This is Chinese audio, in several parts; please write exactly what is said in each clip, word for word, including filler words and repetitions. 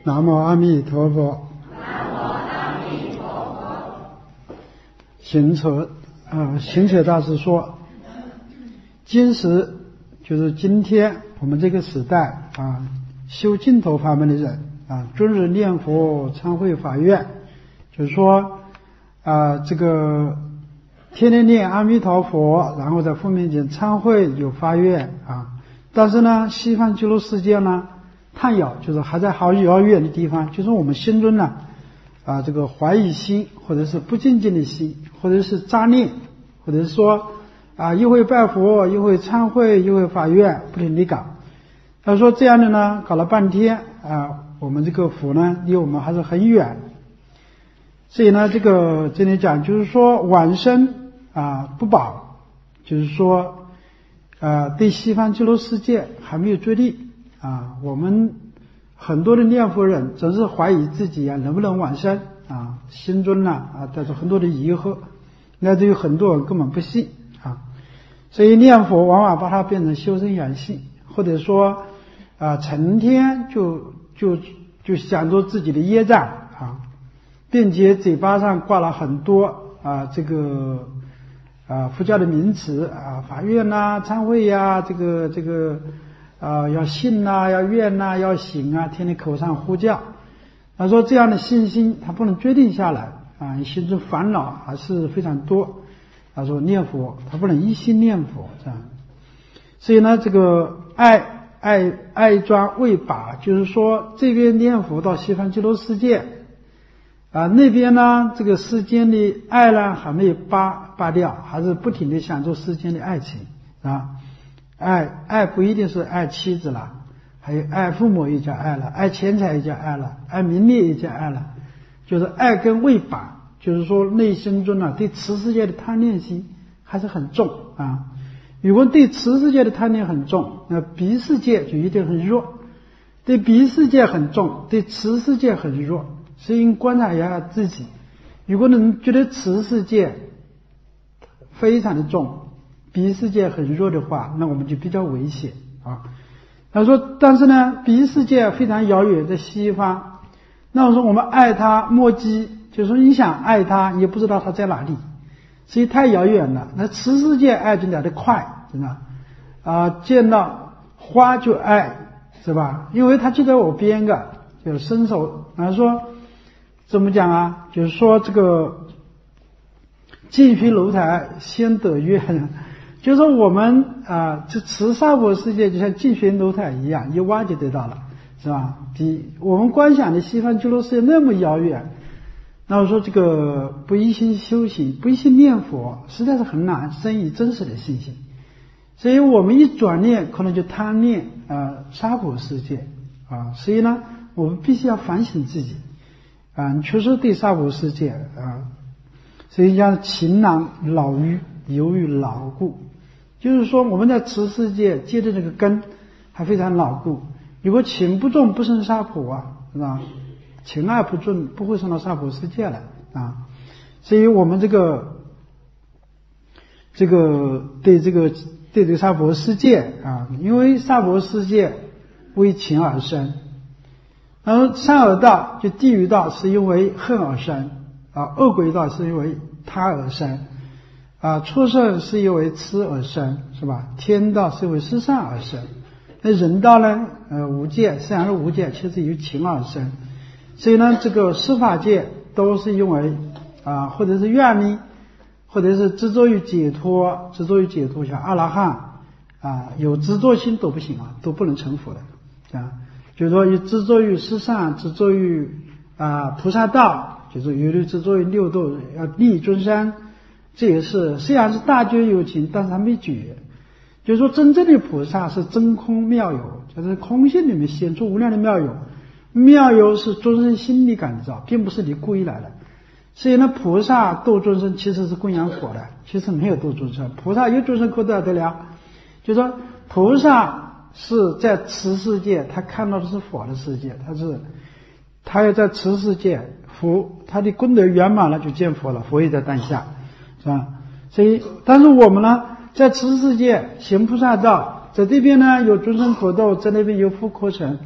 南无阿弥陀佛。 南无阿弥陀佛。 行者啊，行者大师说，今时就是今天我们这个时代啊，修净土法门的人啊，终日念佛参会法愿，就是说啊，这个天天念阿弥陀佛，然后在佛面前参会有发愿啊。但是呢，西方极乐世界呢，探遥就是还在好遥远的地方，就是我们心中呢啊，这个怀疑心，或者是不精进的心，或者是杂念，或者是说啊，一会拜佛，一会参会，一会发愿，不停地搞。他说这样的呢，搞了半天啊，我们这个佛呢，离我们还是很远。所以呢，这个这里讲就是说往生啊不保，就是说啊对西方极乐世界还没有决定啊。我们很多的念佛人总是怀疑自己啊能不能往生啊，心中呢啊带着很多的疑惑，乃至于很多人根本不信啊。所以念佛往往把它变成修身养性，或者说啊成天就就就想着自己的业障啊，并且嘴巴上挂了很多啊这个啊佛教的名词啊，法愿呐、参会呀、这个这个啊要信呐、要愿呐、要行啊，天天口上呼叫。他说这样的信心他不能决定下来啊，你心中烦恼还是非常多。他说念佛他不能一心念佛这样。所以呢，这个爱爱爱专未拔，就是说这边念佛到西方极乐世界啊，那边呢这个世间的爱呢还没有拔拔掉，还是不停地享受世间的爱情啊。爱爱不一定是爱妻子了，还有爱父母也叫爱了，爱钱财也叫爱了，爱名利也叫爱了，就是爱跟未拔，就是说内心中呢对此世界的贪恋心还是很重啊。如果对此世界的贪念很重，那彼世界就一定很弱；对彼世界很重，对此世界很弱。所以观察一下自己，如果能觉得此世界非常的重，彼世界很弱的话，那我们就比较危险啊。他说但是呢彼世界非常遥远，在西方，那我说我们爱他莫及，就是说你想爱他也不知道他在哪里，所以太遥远了。那此世界爱就来得快，真的啊，见到花就爱，是吧？因为他就在我边个，就伸手啊说怎么讲啊，就是说这个近须楼台先得月，就是说我们啊这慈萨婆世界就像近须楼台一样，一挖就得到了，是吧？比我们观想的西方极乐世界那么遥远。那我说这个不一心修行，不一心念佛，实在是很难生以真实的信心。所以我们一转念可能就贪恋啊娑婆世界啊，所以呢我们必须要反省自己啊，确实对娑婆世界啊，所以叫情囊老于由于牢固，就是说我们在此世界结的这个根还非常牢固。如果情不重不生娑婆啊，是吧？情爱不重不会上到娑婆世界来啊。所以我们这个这个对这个对这个娑婆世界啊，因为娑婆世界为情而生，然后三恶道就地狱道是因为恨而生啊，恶鬼道是因为他而生啊，畜生是因为痴而生，是吧？天道是因为失善而生，那人道呢呃无界，虽然是无界，其实由情而生。所以呢这个十法界都是因为啊，或者是愿力，或者是执着于解脱，执着于解脱，像阿罗汉啊，有执着心都不行啊，都不能成佛的啊。就是说有执着于十善，执着于啊菩萨道，就是有的执着于六道，要利益众生，这也是虽然是大觉有情，但是还没觉。就是说真正的菩萨是真空妙有，就是空性里面显出无量的妙有，妙有是众生心理感召，并不是你故意来的。所以呢菩萨度众生其实是供养佛的，其实没有度众生，菩萨有众生可得得了。就是说菩萨是在此世界，他看到的是佛的世界，他是他要在此世界佛他的功德圆满了就见佛了，佛也在当下，是吧？所以但是我们呢在此世界行菩萨道，在这边呢有众生可度，在那边有福可成，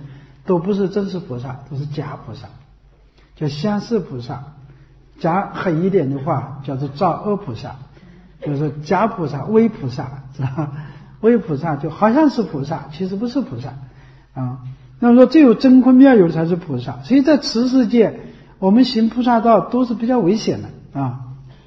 都不是真实菩萨，都是假菩萨，叫相似菩萨。讲狠一点的话，叫做造恶菩萨，就是假菩萨、微菩萨，知道吧？微菩萨就好像是菩萨，其实不是菩萨啊。那么说，只有真空妙有才是菩萨。所以在此世界，我们行菩萨道都是比较危险的啊。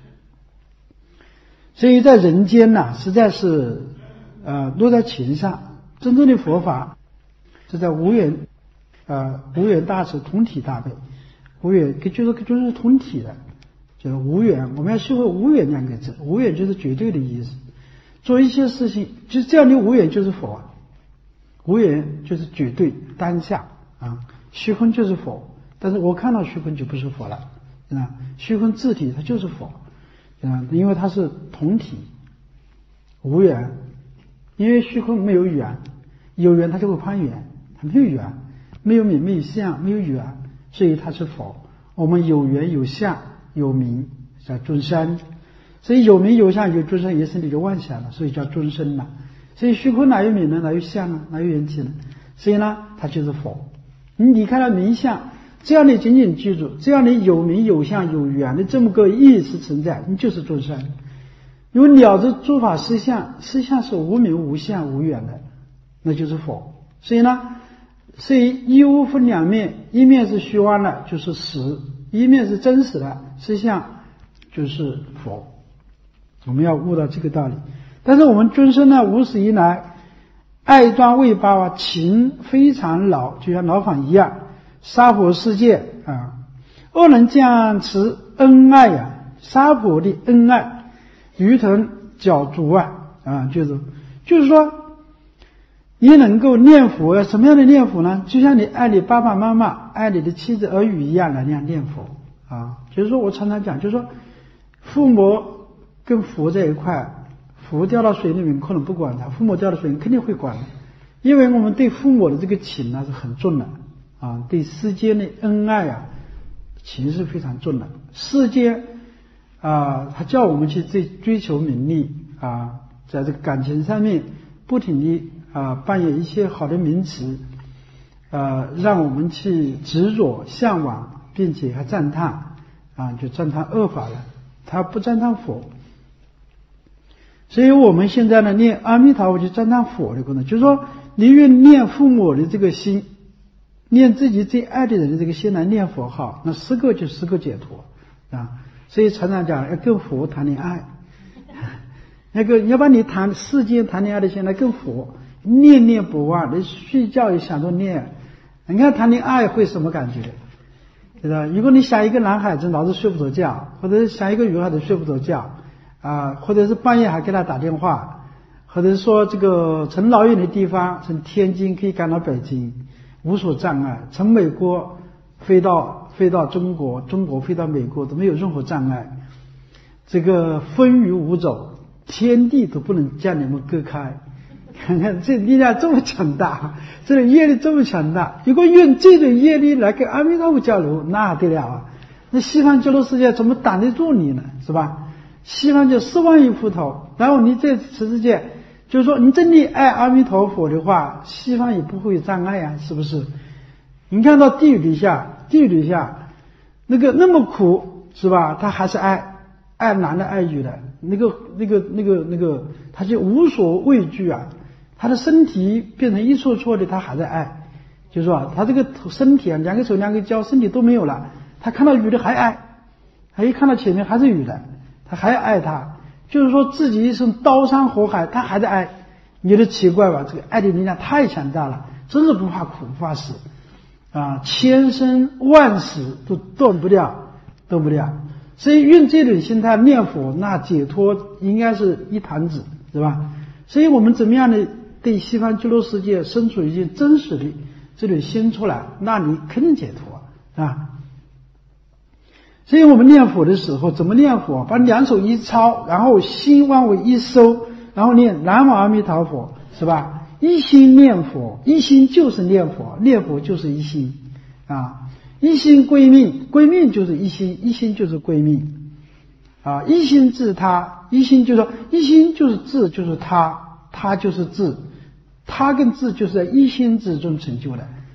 所以在人间呢、啊，实在是呃落在情上。真正的佛法是在无缘呃无缘大慈，同体大悲。无缘就是就是同体的，就是无缘。我们要学会无缘两个字，无缘就是绝对的意思。做一些事情，就是这样的无缘就是佛，无缘就是绝对当下啊。虚空就是佛，但是我看到虚空就不是佛了啊。虚空自体它就是佛啊，因为它是同体无缘。因为虚空没有缘，有缘它就会攀缘，它没有缘，没有名没有相没有缘。所以它是佛，我们有缘有相有名叫众生，所以有名有相有众生也是你的妄想了，所以叫众生了。所以虚空哪有名呢？哪有相呢？哪有缘起呢？所以呢，它就是佛。你离开了名相，只要你紧紧记住，只要你有名有相有缘的这么个意识存在，你就是众生。因为了知诸法实相，实相是无名无相无缘的，那就是佛。所以呢。所以一物分两面，一面是虚妄的，就是实；一面是真实的，实相就是佛。我们要悟到这个道理。但是我们尊生呢，无始以来爱断未报啊，情非常老，就像老坊一样，娑婆世界啊，恶人将持恩爱啊，娑婆的恩爱，如同脚足啊啊，就是就是说。你能够念佛，什么样的念佛呢？就像你爱你爸爸妈妈、爱你的妻子儿女一样的那样念佛啊。就是说我常常讲，就是说父母跟佛在一块，佛掉到水里面可能不管他，父母掉到水里肯定会管的，因为我们对父母的这个情呢是很重的啊，对世间的恩爱啊情是非常重的。世间啊，他叫我们去追追求名利啊，在这个感情上面不停地。啊，扮演一些好的名词，呃，让我们去执着、向往，并且还赞叹，啊，就赞叹恶法了。他不赞叹佛，所以我们现在呢，念阿弥陀佛就赞叹佛的功能，就是说，你用念父母的这个心，念自己最爱的人的这个心来念佛号，那十个就十个解脱啊。所以常常讲要跟佛谈恋爱，那个要把你谈世间谈恋爱的心来跟佛。念念不忘，你睡觉也想着念。你看谈恋爱会什么感觉？对吧？如果你想一个男孩子老是睡不着觉，或者是想一个女孩子睡不着觉啊，或者是半夜还给他打电话，或者是说这个从老远的地方，从天津可以赶到北京，无所障碍；从美国飞到飞到中国，中国飞到美国都没有任何障碍。这个风雨无阻，天地都不能将你们割开。看看这力量这么强大，这个业力这么强大，如果用这种业力来跟阿弥陀佛交流，那得了啊！那西方极乐世界怎么挡得住你呢？是吧？西方就十万亿佛陀，然后你在此世界，就是说你真的爱阿弥陀佛的话，西方也不会有障碍啊，是不是？你看到地狱底下，地狱底下那个那么苦，是吧？他还是爱爱男的爱女的，那个那个那个那个，他就无所畏惧啊。他的身体变成一撮撮的，他还在爱，就是说他这个身体啊，两个手两个脚，身体都没有了，他看到女的还爱，他一看到前面还是女的，他还爱他，就是说自己一生刀山火海，他还在爱。你觉得奇怪吧？这个爱的力量太强大了，真是不怕苦不怕死啊，千生万死都断不掉，断不掉。所以用这种心态念佛，那解脱应该是一堂子，是吧？所以我们怎么样的对西方极乐世界生出一件真实的这种心出来，那你肯定解脱啊。所以我们念佛的时候怎么念佛？把两手一抄，然后心往尾一收，然后念南无阿弥陀佛，是吧？一心念佛，一心就是念佛，念佛就是一心啊。一心归命，归命就是一心，一心就是归命啊。一心自他，一心就是说一心就是自，就是他，他就是自，他跟自就是在一心之中成就的。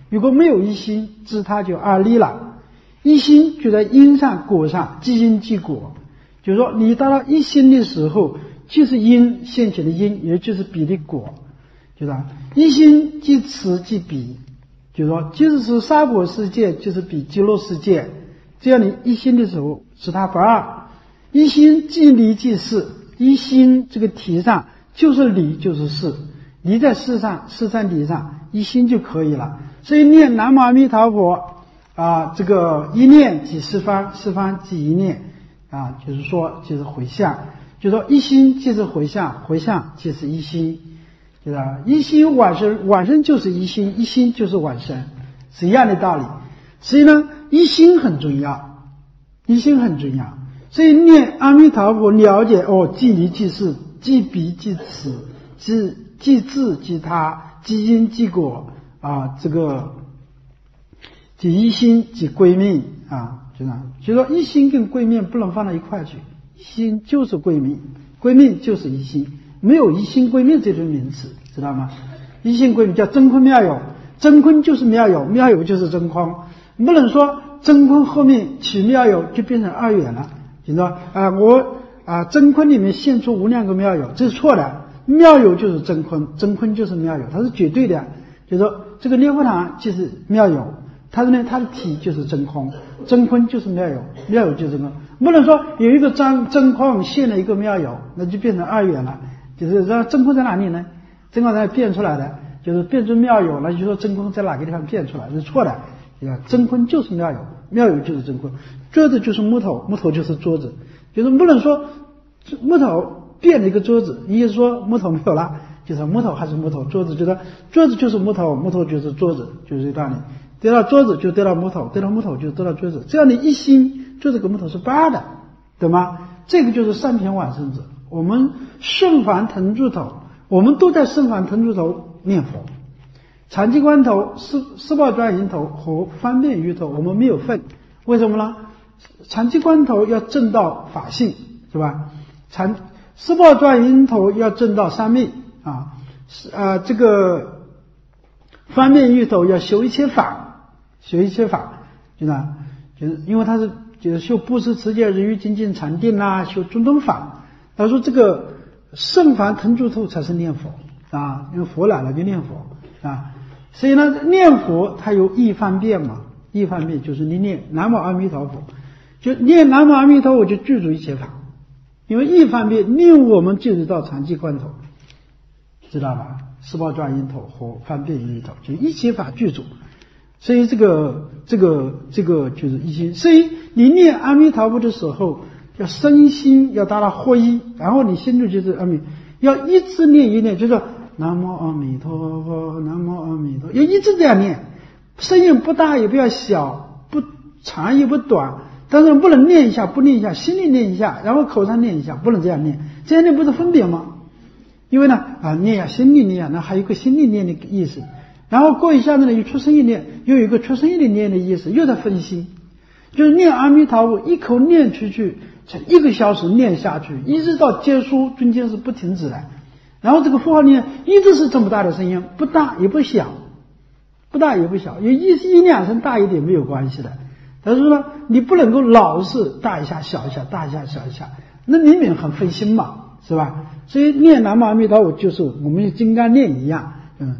如果没有一心，知他就二力了。一心就在因上果上，即因即果。就是说，你达到一心的时候，就是因现前的因，也就是比的果，就是吧？一心即此即彼，就是说，即使是沙果世界，就是比极乐世界。只要你一心的时候，是它不二。一心即离即事，一心这个体上就是理就是事，理在事上，事在理上，一心就可以了。所以念南无阿弥陀佛啊，这个一念即十方，十方即一念。啊，就是说，就是回向，就是说一心即是回向，回向即是一心，就是一心往生，往生就是一心，一心就是往生，是一样的道理。所以呢，一心很重要，一心很重要。所以念阿弥陀佛，了解哦，即离即事，即彼即此，即即自即他，即因即果啊，这个即一心即归命啊。就这样，就说一心跟归命不能放到一块去，一心就是归命，归命就是一心，没有一心归命这种名词，知道吗？一心归命叫真空妙有，真空就是妙有，妙有就是真空，不能说真空后面起妙有就变成二元了，你说啊，我啊真空里面现出无量个妙有，这是错的，妙有就是真空，真空就是妙有，它是绝对的，就是说这个念佛堂就是妙有。它呢，它的体就是真空，真空就是妙有，妙有就是真空。不能说有一个真真空现了一个妙有，那就变成二元了。就是说真空在哪里呢？真空在变出来的，就是变出妙有，那就说真空在哪个地方变出来，这是错的。真空就是妙有，妙有就是真空。桌子就是木头，木头就是桌子，就是不能说木头变了一个桌子，你也说木头没有了，就是木头还是木头，桌子就是桌子就是木头，木头就是桌子，就是这道理。得到桌子就得到木头，得到木头就得到桌子，这样的一心就这个木头是不二的，对吗？这个就是三品往生者。我们圣凡腾柱头，我们都在圣凡腾柱头念佛。禅机关头、四四报转营头和方便鱼头，我们没有份。为什么呢？禅机关头要证到法性，是吧？禅四报转营头要证到三昧啊，啊，这个方便鱼头要修一切法。修一切法，就是就是因为他是就是修布施、持戒、人欲、精进、禅定啦，修种种法。他说这个圣凡腾柱头才是念佛啊，因为佛来了就念佛啊。所以呢，念佛它有一方便嘛，一方便就是你念南无阿弥陀佛，就念南无阿弥陀佛就具足一切法，因为一方便令我们进入到禅机关头，知道吧？四报转因头和方便因头，就一切法具足。所以这个这个这个就是一心。所以你念阿弥陀佛的时候，要身心要达到合一，然后你心中就是阿弥，要一直念一念，就是南无阿弥陀佛，南无阿弥陀佛，要一直这样念，声音不大也不要小，不长也不短，但是不能念一下不念一下，心里念一下，然后口上念一下，不能这样念，这样念不是分别吗？因为呢啊念呀心里念呀，那还有一个心里念的意思。然后过一下子呢，又出声音念，又有一个出声音的念的意思，又在分心，就是念阿弥陀佛，一口念出去，才一个小时念下去，一直到结束，中间是不停止的。然后这个符号念一直是这么大的声音，不大也不小，不大也不小，有一一两声大一点没有关系的。他说呢，你不能够老是大一下小一下，大一下小一下，那明明很费心嘛，是吧？所以念南无阿弥陀佛就是我们金刚念一样，嗯。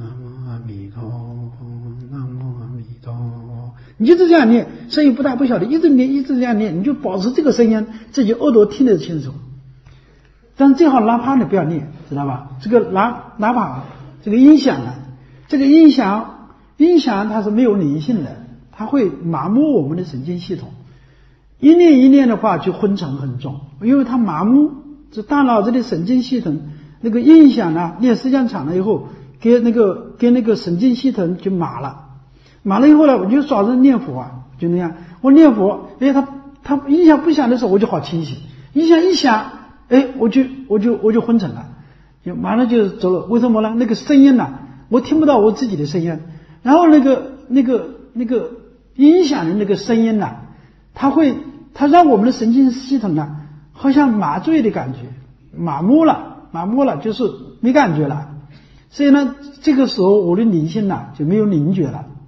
你就是这样念，声音不大不小的，一直念一直这样念，你就保持这个声音，自己耳朵听得清楚。但是最好哪怕你不要念，知道吧？这个哪哪怕这个音响呢，这个音响音响它是没有灵性的，它会麻木我们的神经系统。一念一念的话就昏沉很重，因为它麻木，这大脑子的神经系统那个音响呢，念时间长了以后，给那个给那个神经系统就麻了。麻了以后呢，我就早上念佛啊，就那样。我念佛，哎，他他音响不响的时候，我就好清醒；音响一响，哎，我就我就我就昏沉了，就马上就走了。为什么呢？那个声音呢、啊，我听不到我自己的声音，然后那个那个那个音响的那个声音呢、啊，它会它让我们的神经系统呢、啊，好像麻醉的感觉，麻木了，麻木了，就是没感觉了。所以呢，这个时候我的灵性呢、啊、就没有灵觉了。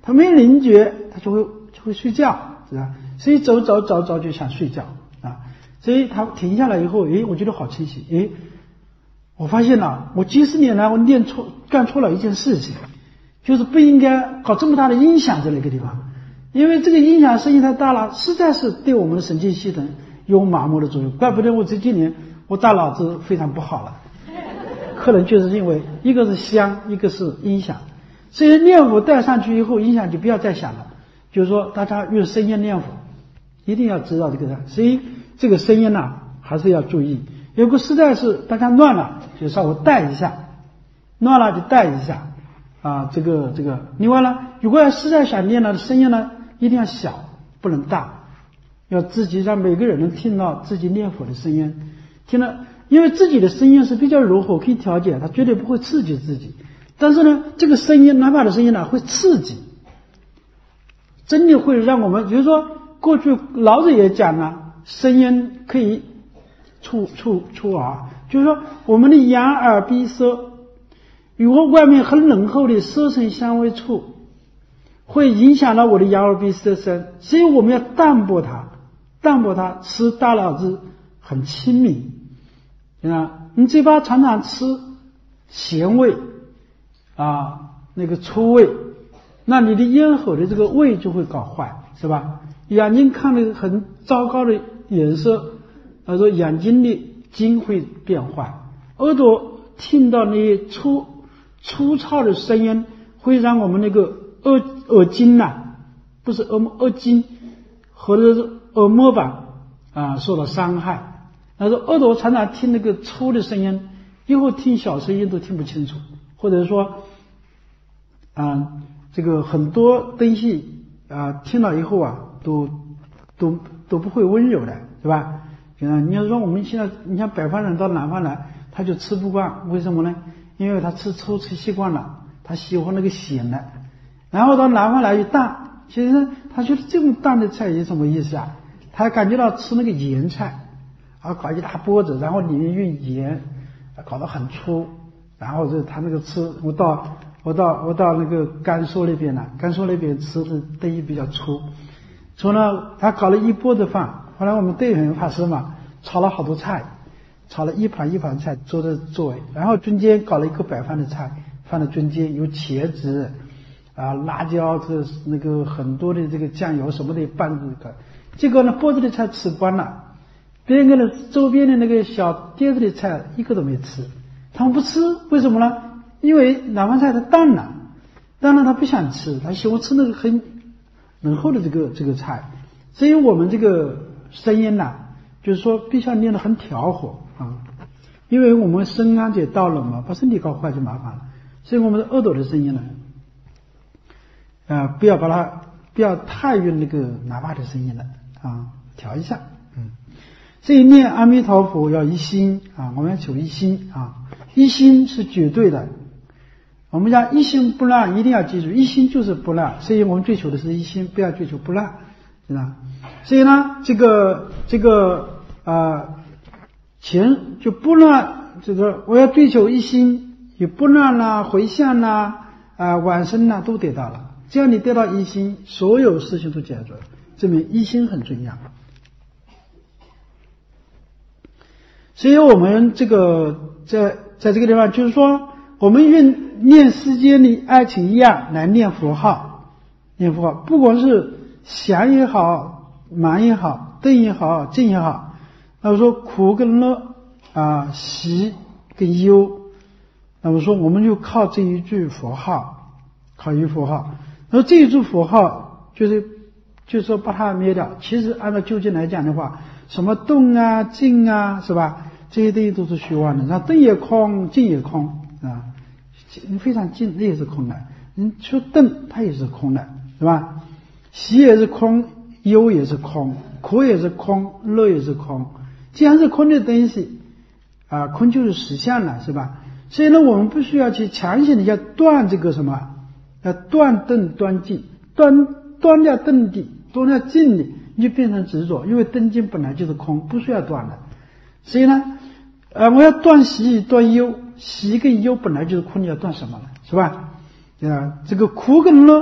他没灵觉，他就会就会睡觉，是吧？所以走走走走就想睡觉啊。所以他停下来以后，诶，我觉得好清醒，诶，我发现了，我几十年来我念错干错了一件事情，就是不应该搞这么大的音响在那个地方，因为这个音响声音太大了，实在是对我们的神经系统有麻木的作用。怪不得我这几年我大脑子非常不好了，可能就是因为一个是香，一个是音响。所以念佛带上去以后，音响就不要再响了。就是说，大家用声音念佛，一定要知道这个的。所以这个声音呢、啊，还是要注意。如果实在是大家乱了，就稍微带一下，乱了就带一下啊。这个这个，另外呢，如果要实在想念了，声音呢一定要小，不能大，要自己让每个人能听到自己念佛的声音。听了，因为自己的声音是比较柔和，可以调节，它绝对不会刺激自己。但是呢，这个声音，哪怕的声音呢，会刺激，真的会让我们，比如说过去老子也讲了，声音可以触触触耳，就是说我们的眼耳鼻舌，如果外面很浓厚的色声香味触，会影响到我的眼耳鼻舌身，所以我们要淡薄它，淡薄它，使大脑子很清明。啊，你嘴巴常常吃咸味啊，那个粗味，那你的咽喉的这个味就会搞坏，是吧？眼睛看了很糟糕的颜色，他说眼睛的睛会变坏，耳朵听到那些粗粗糙的声音，会让我们那个耳耳筋呐、啊，不是耳膜耳筋或者是耳膜吧啊受到伤害。他说耳朵常常听那个粗的声音，以后听小声音都听不清楚，或者说啊这个很多东西啊听了以后啊都都都不会温柔的，是吧？嗯，你要说我们现在你像北方人到南方来，他就吃不惯，为什么呢？因为他吃粗吃习惯了，他喜欢那个咸的，然后到南方来就淡，其实他觉得这么淡的菜有什么意思啊？他感觉到吃那个盐菜。啊，搞一大钵子，然后里面用盐，搞得很粗，然后就他那个吃，我到我到我到那个甘肃那边了，甘肃那边吃的东西比较粗，除了他搞了一钵的饭，后来我们队员法师嘛，炒了好多菜，炒了一盘一盘菜坐在座位，然后中间搞了一个白饭的菜放在中间，有茄子啊、辣椒，这那个很多的这个酱油什么的拌着个，结果呢钵子的菜吃光了。别人的周边的那个小碟子的菜一个都没吃，他们不吃，为什么呢？因为南方菜它淡了，淡了他不想吃，他喜欢吃那个很浓厚的这个这个菜，所以我们这个声音呐、啊，就是说必须要练得很调和啊，因为我们身安者到了嘛，把身体搞坏就麻烦了，所以我们的耳朵的声音呢，啊、呃，不要把它不要太用那个喇叭的声音了啊，调一下，嗯。所以念阿弥陀佛要一心啊，我们要求一心啊，一心是绝对的。我们讲一心不乱，一定要记住，一心就是不乱，所以我们追求的是一心，不要追求不乱，是吧？所以呢，这个这个啊，前就不乱，这个我要追求一心，有不乱啦、回向啦、啊往生啦都得到了。只要你得到一心，所有事情都解决了，证明一心很重要。所以我们这个在在这个地方，就是说，我们用念世间的爱情一样来念佛号，念佛号，不管是祥也好，忙也好，顿也好，静也好，那么说苦跟乐啊，喜跟忧，那么说我们就靠这一句佛号，靠一句佛号，那这一句佛号就是就是说把它灭掉。其实按照究竟来讲的话，什么动啊、静啊，是吧？这些东西都是虚妄的。然后动也空，静也空啊，非常静，那也是空的。你说动，它也是空的，是吧？喜也是空，忧也是空，苦也是空，乐也是空。既然是空的东西啊，空就是实相了，是吧？所以呢，我们不需要去强行的要断这个什么，要断动断静，断断掉动的，断掉静的，你就变成执着，因为动静本来就是空，不需要断的。所以呢，呃，我要断喜断忧，喜跟忧本来就是空，你要断什么呢？是吧？啊，这个苦跟乐，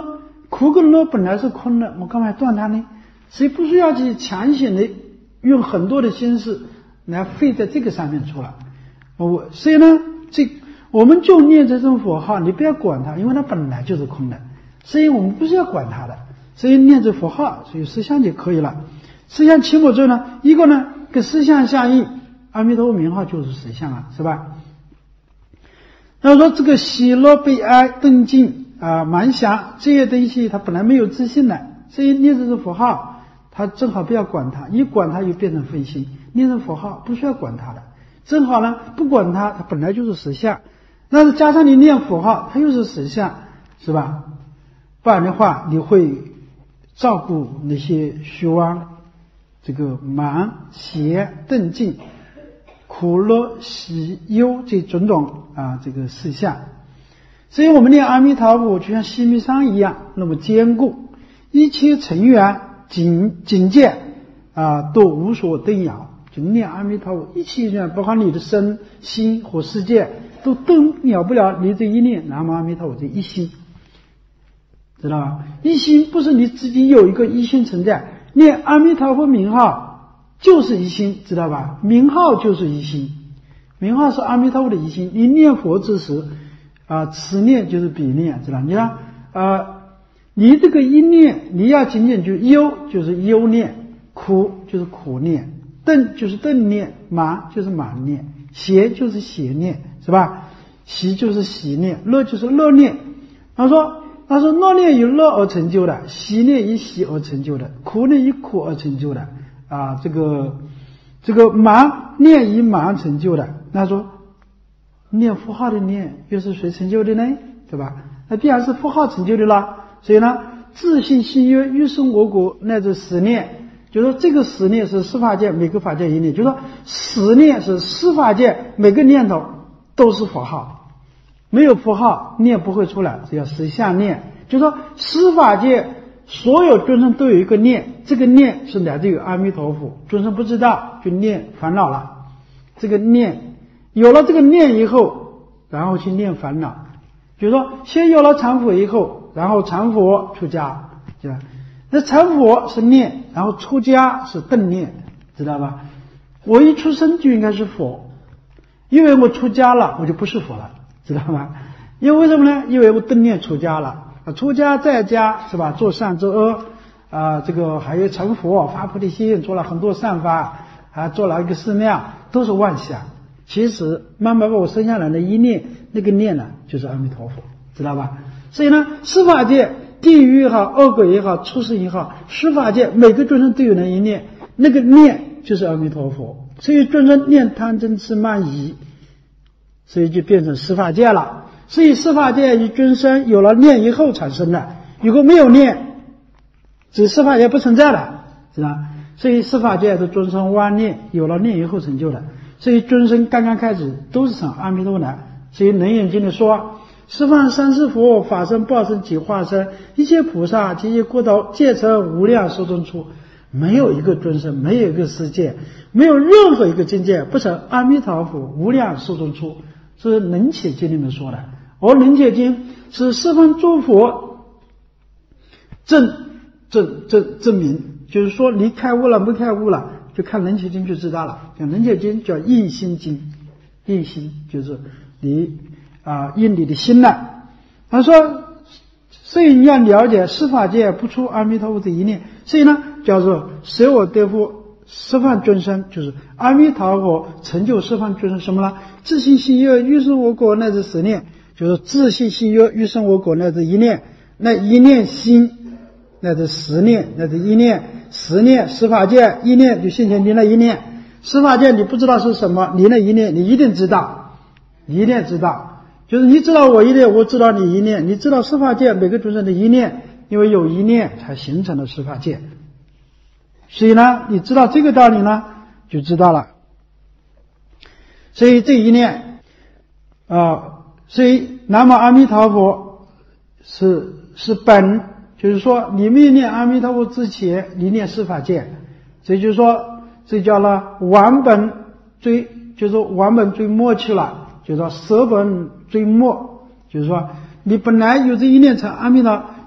苦跟乐本来是空的，我干嘛断它呢？所以不需要去强行的用很多的心思来费在这个上面出来。我所以呢，这我们就念这种佛号，你不要管它，因为它本来就是空的，所以我们不是要管它的。所以念这佛号，所以实相就可以了。实相起末咒呢，一个呢跟实相相应，阿弥陀佛名号就是实相啊，是吧？那说这个喜乐、悲哀、动静啊、蛮想这些东西，它本来没有自信的，所以念这个佛号，它正好不要管它，一管它就变成分心。念这佛号不需要管它的，正好呢不管它，它本来就是实相。那是加上你念佛号，它又是实相，是吧？不然的话，你会照顾那些虚妄、这个蛮、邪、动静、苦乐、喜忧这种种啊这个事项。所以我们念阿弥陀佛就像西密山一样那么坚固，一切成缘境境界啊都无所动摇。就念阿弥陀佛，一切人包括你的身心和世界都动摇不了你这一念南无阿弥陀佛这一心，知道吧？一心不是你自己有一个一心存在，念阿弥陀佛名号就是一心，知道吧？名号就是一心，名号是阿弥陀佛的一心。你念佛之时啊，此念就是彼念，知道？你看啊，你这个一念，你要仅仅就忧就是忧念，苦就是苦念，动就是动念，蛮就是蛮念，邪就是邪念，是吧？喜就是喜念，乐就是乐念。他说他说乐念以乐而成就的，喜念以喜而成就的，苦念以苦而成就的啊，这个这个蛮念以蛮成就的。那说念符号的念又是谁成就的呢？对吧？那必然是符号成就的啦。所以呢，自信信约欲生我国乃至十念，就说这个十念是十法界每个法界一念，就说十念是十法界每个念头都是佛号，没有符号念不会出来，这叫实相念。就说十法界所有众生都有一个念，这个念是来自于阿弥陀佛，众生不知道就念烦恼了。这个念有了这个念以后，然后去念烦恼，就是说先有了禅佛以后，然后禅佛出家，对吧？那禅佛是念，然后出家是顿念，知道吧？我一出生就应该是佛，因为我出家了，我就不是佛了，知道吗？因为为什么呢？因为我顿念出家了，出家在家是吧？做善做恶啊，这个还有成佛发菩提心，做了很多善法，还做了一个寺庙，都是妄想。其实慢慢把我生下来的一念，那个念呢就是阿弥陀佛，知道吧？所以呢，十法界地狱也好，恶鬼也好，畜生也好，十法界每个众生都有那一念，那个念就是阿弥陀佛。所以众生念贪嗔痴慢疑，所以就变成十法界了。所以十法界与众生有了念以后产生的，如果没有念，这十法界不存在了，知道？所以十法界的众生妄念，有了念以后成就的。所以众生刚刚开始都是从阿弥陀佛来。所以楞严经里说，十方三世佛，法身报身及化身，一切菩萨及其国土，皆成无量寿中处。没有一个众生，没有一个世界，没有任何一个境界不成阿弥陀佛无量寿中处。这是楞伽经里面说的。而楞伽经是十方诸佛证证证证明，就是说你开悟了不开悟了，就看楞伽经就知道了。讲楞伽经叫印心经，印心就是你啊印你的心了。他说，所以你要了解十法界不出阿弥陀佛这一念，所以呢叫做舍我得佛十方众生，就是阿弥陀佛成就十方众生什么呢？自信信约欲生我国乃至十念，就是自信信约欲生我国乃至一念，那一念心乃至十念乃至一念，十念十法界一念就现前你那一念，十法界你不知道是什么，你那一念你一定知道，一念知道，就是你知道我一念，我知道你一念，你知道十法界每个众生的一念，因为有一念才形成了十法界。所以呢，你知道这个道理呢，就知道了。所以这一念啊、呃，所以南无阿弥陀佛是是本，就是说你没念阿弥陀佛之前，你念十法界，所以就是说这叫了完本最，就是说完本最末去了，就是说舍本最末，就是说你本来有这一念成阿弥陀，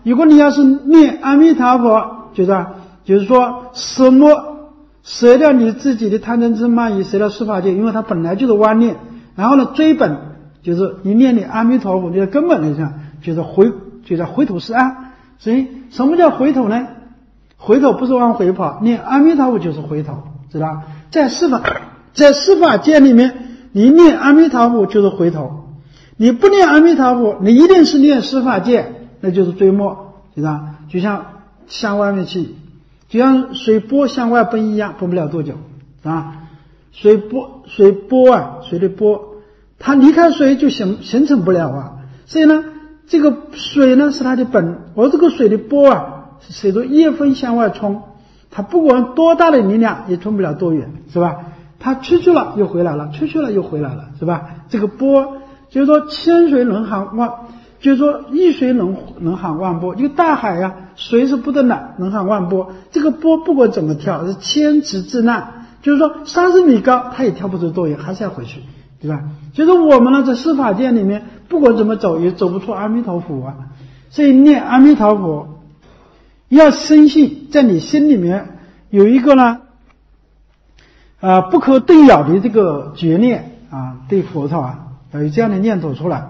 如果你要是念阿弥陀佛，就是就是说舍莫舍掉你自己的贪嗔痴慢疑，舍掉十法界，因为它本来就是妄念。然后呢，追本就是你念你阿弥陀佛，你的根本来讲就是回，就是回头是岸。所以什么叫回头呢？回头不是往回跑，念阿弥陀佛就是回头，知道？在十法在十法界里面，你念阿弥陀佛就是回头，你不念阿弥陀佛，你一定是念十法界，那就是追末，知道？就像向外面去，就像水波向外奔一样，奔不了多久啊。水波水波啊，水的波，它离开水就形形成不了啊。所以呢，这个水呢是它的本，而这个水的波啊，是随着叶分向外冲，它不管多大的力量也冲不了多远，是吧？它出去了又回来了，出去了又回来了，是吧？这个波就是说千水能航万，就是说一水能能航万波。这个大海呀、啊，水是不断的能航万波，这个波不管怎么跳是千尺之难。就是说三十米高它也跳不出多远，还是要回去，对吧？就是我们呢在十法界里面不管怎么走也走不出阿弥陀佛啊。所以念阿弥陀佛要深信，在你心里面有一个呢啊、呃、不可动摇的这个觉念啊，对佛陀啊有这样的念头出来。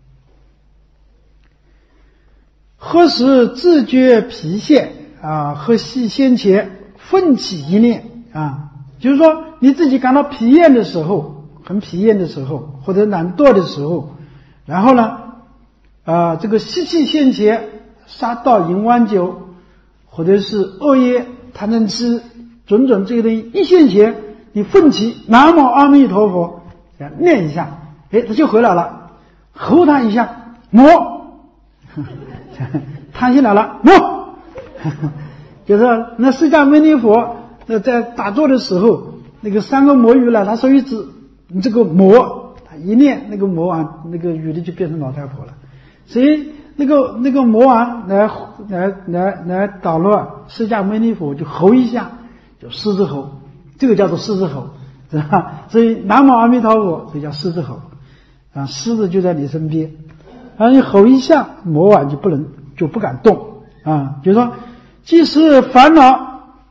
何时自觉疲懈啊，何系先前奋起一念啊，就是说你自己感到疲厌的时候，很疲厌的时候，或者懒惰的时候，然后呢啊、呃、这个习气现前，杀盗淫妄酒，或者是恶业贪嗔痴种种这些东西一现前，你奋起南无阿弥陀佛这样念一下，哎，它就回来了。吼他一下，魔他进来了，魔就是那释迦牟尼佛那在打坐的时候，那个三个魔鱼来，他说一只这个魔，他一念那个魔王，那个女的就变成老太婆了。所以那个那个魔王来来来来捣乱，释迦牟尼佛就吼一下，就狮子吼，这个叫做狮子吼，是吧？所以南无阿弥陀佛，这叫狮子吼啊，狮子就在你身边，啊，你吼一下，魔王就不能就不敢动啊。就是说，即使烦恼。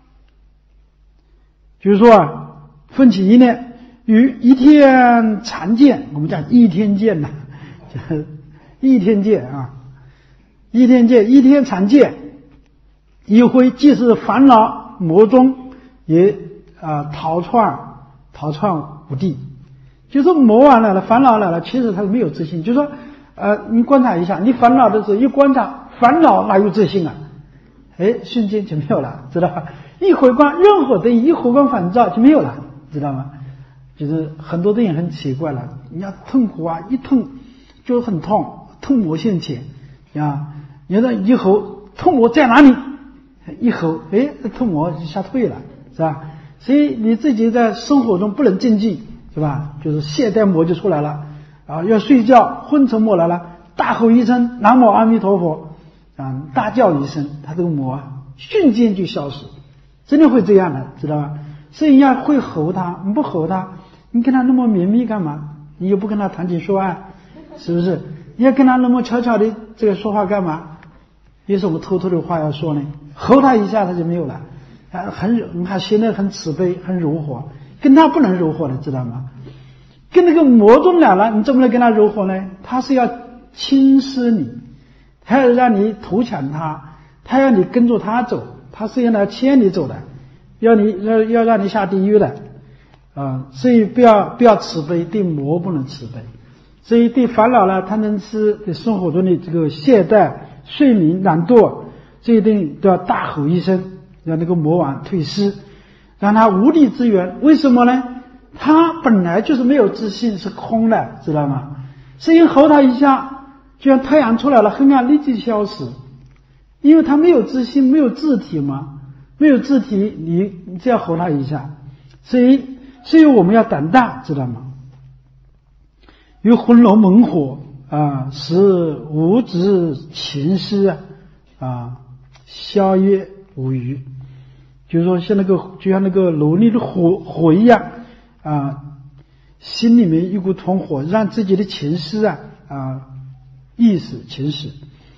就是说啊，奋起一念，与一天常见，我们讲一天见呐，就是一天见啊，一天见，一天常见，一回即是烦恼魔中也啊、呃、逃窜逃窜无地，就是魔王来了，烦恼来了，其实他是没有自信。就是说，呃，你观察一下，你烦恼的时候一观察，烦恼哪有自信啊？哎，瞬间就没有了，知道吧？一回光，任何东西一回光返照就没有了，知道吗？就是很多东西很奇怪了，你要痛苦啊，一痛就很痛，痛魔现前啊！你说一吼，痛魔在哪里？一吼，哎，痛魔就吓退了，是吧？所以你自己在生活中不能静寂，是吧？就是懈怠魔就出来了啊！要睡觉，昏沉魔来了，大吼一声南无阿弥陀佛啊，大叫一声，他这个魔啊瞬间就消失。真的会这样的，知道吧？所以你要会吼他，你不吼他，你跟他那么绵密干嘛？你又不跟他谈情说爱，是不是？你要跟他那么悄悄的这个说话干嘛？有什么偷偷的话要说呢？吼他一下他就没有了，啊，很他现在很慈悲，很柔和，跟他不能柔和的，知道吗？跟那个魔中来了，你怎么能跟他柔和呢？他是要轻视你，他要让你投降他，他要你跟着他走。他是要来牵你走的，要你要要让你下地狱的啊！所以不要不要慈悲，对魔不能慈悲。所以对烦恼了，贪嗔痴对生活中的这个懈怠、睡眠、懒惰，这一定都要大吼一声，让那个魔王退失，让他无地之源。为什么呢？他本来就是没有自信，是空的，知道吗？所以吼他一下，就像太阳出来了，黑暗立即消失。因为他没有自信，没有自体嘛，没有自体，你你只要吼他一下，所以所以我们要胆大，知道吗？有昏龙猛火啊，使无知情思啊啊，消业无余，就是说像那个就像那个炉里的火火一样啊，心里面一股团火，让自己的情思啊啊意识情识。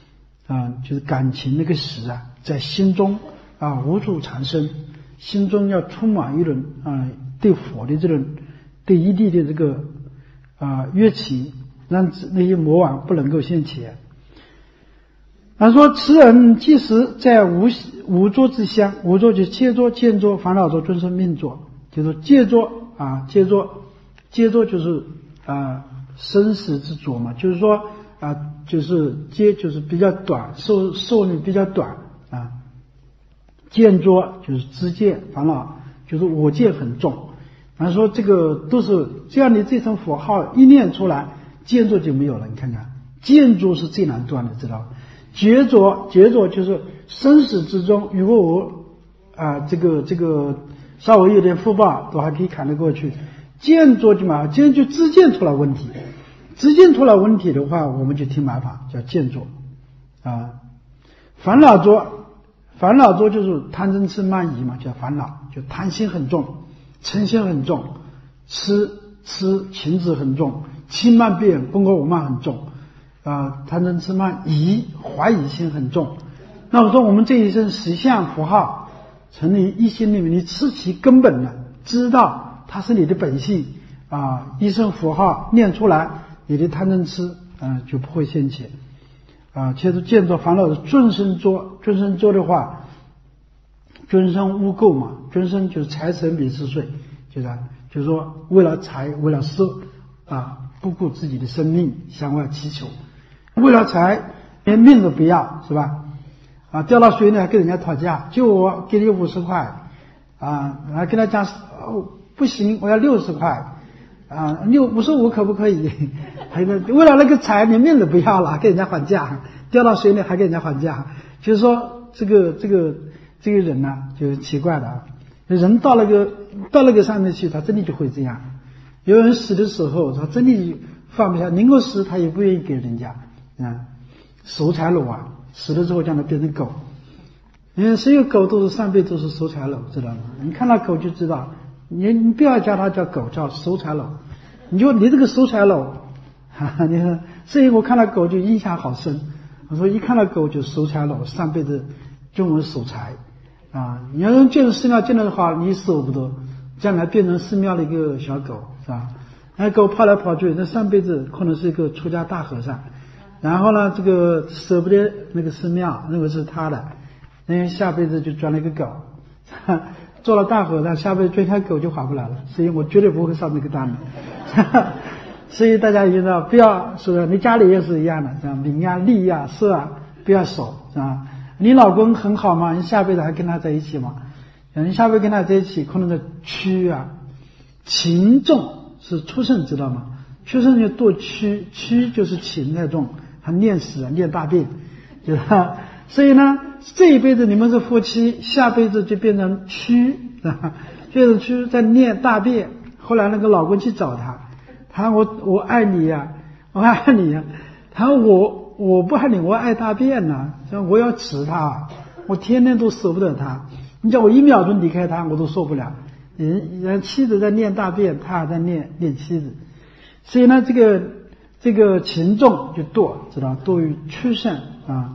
啊，就是感情那个识啊，在心中啊无处藏身，心中要充满一种啊对佛的这种对一地的这个啊乐情，让那些魔王不能够现前。他说：“此人即使在无无作之乡，无作就是戒作、见作、烦恼作、尊生命作，就是戒作啊，戒作，戒作就是啊生死之作嘛，就是说啊，就是戒就是比较短，寿寿命比较短啊。见作就是知见，烦恼就是我见很重。他说这个都是这样的，这层佛号一念出来，见作就没有了。你看看，见作是最难断的，知道吧？”觉着，觉着就是生死之中，如果我啊这个这个稍微有点福报，都还可以看得过去。见着就嘛，见就知见出了问题，知见出了问题的话，我们就挺麻烦，叫见着啊。烦恼着，烦恼着就是贪嗔痴慢疑嘛，叫烦恼，就贪心很重，嗔心很重，痴痴情执很重，轻慢变功过我慢很重。啊，贪嗔痴慢疑怀疑心很重。那我说我们这一生实相符号成你一心里面，你知其根本了，知道它是你的本性啊，一声符号念出来，你的贪嗔痴啊就不会现前啊。其实见作烦恼的尊生作，尊生作的话，尊生污垢嘛，尊生就是财神比是税，就是就是说为了财为了色啊，不顾自己的生命向外祈求。为了财连命都不要，是吧？啊，掉到水里还跟人家讨价，就我给你五十块，啊，还跟他讲哦不行，我要六十块，啊，六五十五可不可以？还为了那个财连命都不要了，跟人家还价，掉到水里还跟人家还价，就是说这个这个这个人呢、啊，就是奇怪的啊，人到那个到那个上面去，他真的就会这样。有人死的时候，他真的放不下，能够死他也不愿意给人家。啊，守财奴啊，死了之后将它变成狗。因为所有狗都是上辈子都是守财奴，知道吗？你看到狗就知道，你你不要叫它叫狗，叫守财奴。你就你这个守财奴，哈哈，你看，所以我看到狗就印象好深。我说一看到狗就守财奴，上辈子就我守财啊。你要进入寺庙进来的话，你舍不得，将来变成寺庙的一个小狗，是吧？那狗跑来跑去，那上辈子可能是一个出家大和尚。然后呢，这个舍不得那个寺庙，认为是他的，因为下辈子就装了一个狗，做了大和尚，下辈子追条狗就划不来了，所以我绝对不会上这个当的。所以大家一定要不要说，你家里也是一样的，像名啊、利啊、色啊，不要守，是吧？你老公很好吗？你下辈子还跟他在一起吗？你下辈子跟他在一起，可能在屈啊，情重是出生，知道吗？出生就堕屈，屈就是情太重。他念死啊，念大便，就是他。所以呢，这一辈子你们是夫妻，下辈子就变成蛆，变成蛆在念大便。后来那个老公去找他，他说我我爱你呀、啊，我爱你呀、啊。他说我我不爱你，我爱大便呐、啊，我要吃他，我天天都舍不得他。你叫我一秒钟离开他，我都受不了。人人妻子在念大便，他还在念念妻子，所以呢，这个。这个情重就堕，知道堕于屈胜啊，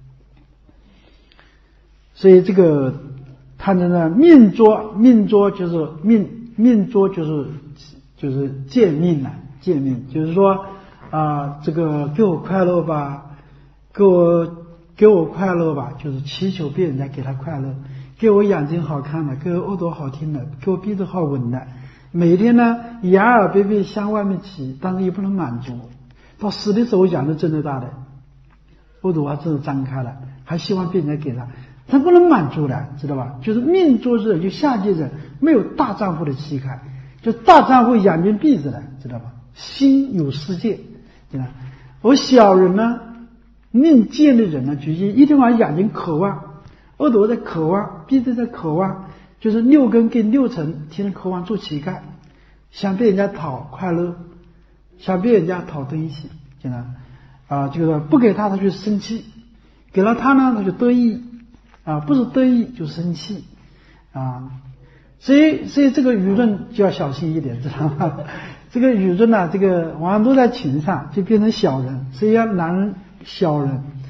所以这个他的呢命作命作就是命命作就是就是见命了，见命就是说啊，这个给我快乐吧，给我给我快乐吧，就是祈求别人家给他快乐，给我眼睛好看的，给我耳朵好听的，给我鼻子好闻的，每天呢眼耳鼻鼻向外面起，但是也不能满足。到死的时候眼睛睁得大的，耳朵啊真的张开了，还希望别人家给他，他不能满足的，知道吧？就是命作之人，就下界人没有大丈夫的气概，就大丈夫眼睛闭着的，知道吧？心有世界，知道吧？而小人呢，命贱的人呢，就一天晚上眼睛渴望，耳朵在渴望，鼻子在渴望，就是六根跟六尘天天渴望做乞丐，想被人家讨快乐。想被人家讨东西，知道啊，这个不给他他就生气，给了他呢他就得意啊，不是得意就生气啊，所以所以这个舆论就要小心一点，知道吗？这个舆论呢、啊，这个往往都在情上，就变成小人，所以要难小人。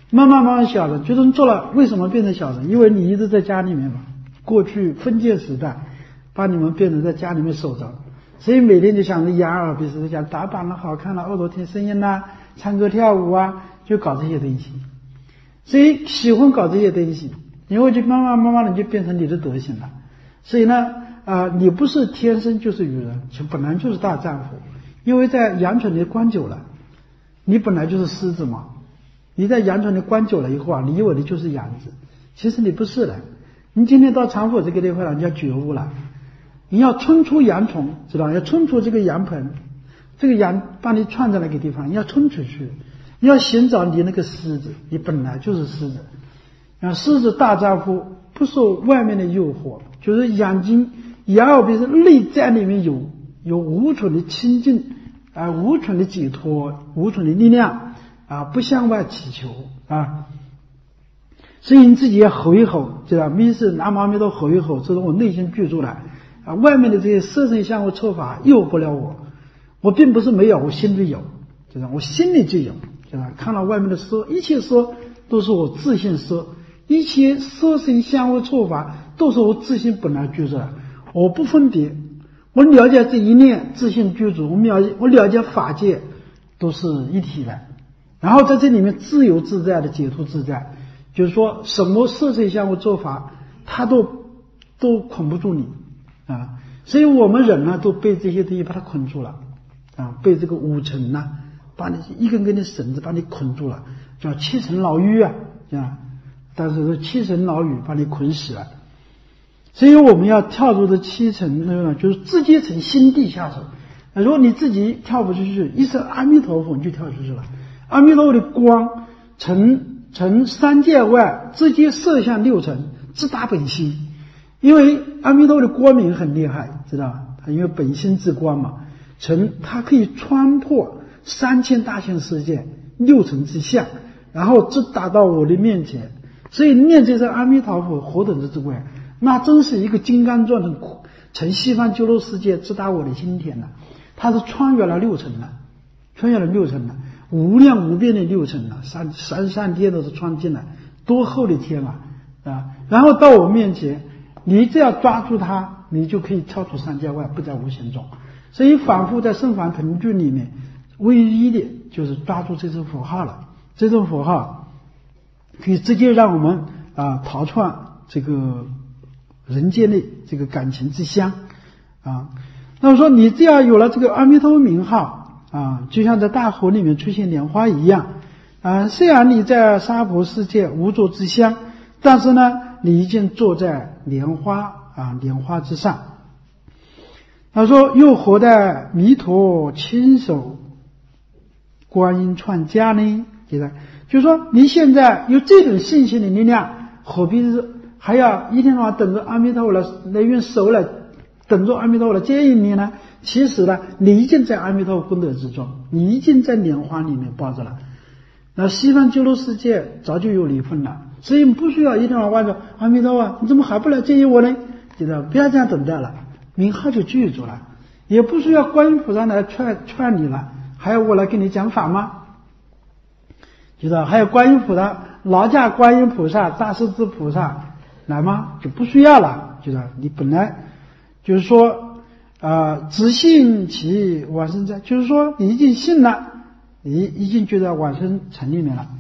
慢慢慢慢小人，最终做了，为什么变成小人？因为你一直在家里面嘛，过去封建时代把你们变成在家里面守着，所以每天就想着养儿鼻子，想打扮的好看了，耳朵听声音啦，唱歌跳舞啊，就搞这些东西。所以喜欢搞这些东西，因为就慢慢慢慢的就变成你的德行了。所以呢，啊、呃，你不是天生就是愚人，就本来就是大丈夫。因为在羊群里关久了，你本来就是狮子嘛。你在羊群里关久了以后啊，你以为你就是羊子，其实你不是的。你今天到长府这个地方了，你要觉悟了，你要冲出羊群，知道？要冲出这个羊棚，这个羊把你串在那个地方，你要冲出去，你要寻找你那个狮子，你本来就是狮子。啊，狮子大丈夫不受外面的诱惑，就是眼睛眼耳鼻舌内在里面有有无穷的清净啊、呃，无穷的解脱，无穷的力量啊，不向外祈求啊。所以你自己要吼一吼，知道？密室拿阿弥陀吼一吼，这是我内心具足了啊。外面的这些色身相味触法诱不了我，我并不是没有，我心里有，知道？我心里就有，知道？看到外面的说，一切说都是我自信说，一切色身相味触法都是我自信本来具足的，我不分别。我了解这一念自信具足，我了解我了解法界都是一体的，然后在这里面自由自在的解脱自在，就是说什么色身相味做法，它都都捆不住你啊。所以我们人呢，都被这些东西把它捆住了啊，被这个五尘呐、啊，把你一根根的绳子把你捆住了，叫七尘牢狱啊，啊，但是七尘牢狱把你捆死了。所以我们要跳出这七层，那个就是自己从心地下手。如果你自己跳不出去，一声阿弥陀佛你就跳出去了。阿弥陀佛的光从从三界外直接射向六尘，直达本心。因为阿弥陀佛的光明很厉害，知道吧？他因为本心之光嘛，从它可以穿破三千大千世界六尘之相，然后直达到我的面前。所以念这声阿弥陀佛何等之智慧，那真是一个金刚钻的从西方极乐世界直达我的心田了。它是穿越了六层了，穿越了六层了，无量无边的六层了，三三三天都是穿进来，多厚的天啊啊！然后到我面前，你只要抓住它，你就可以超出三界外，不在无形中。所以反复在圣凡同居里面，唯一的就是抓住这种符号了。这种符号可以直接让我们啊逃窜这个人间的这个感情之乡啊。那么说你只要有了这个阿弥陀佛名号啊，就像在大河里面出现莲花一样啊。虽然你在娑婆世界无作之乡，但是呢你已经坐在莲花啊莲花之上。他说又何待弥陀亲手观音传家呢？就是说你现在有这种信心的力量，何必还要一天到晚等着阿弥陀佛来来用手来等着阿弥陀佛来接引你呢？其实呢，你已经在阿弥陀佛功德之中，你已经在莲花里面抱着了。那西方极乐世界早就有离分了，所以不需要一天到晚说阿弥陀佛，你怎么还不来接引我呢？记得不要这样等待了，名号就记住了，也不需要观音菩萨来劝劝你了，还要我来给你讲法吗？记得还有观音菩萨、劳驾观音菩萨、大势至菩萨来吗？就不需要了。记得你本来就是说啊，只信其往生在，就是说你已经信了，你已经就在往生城里面了。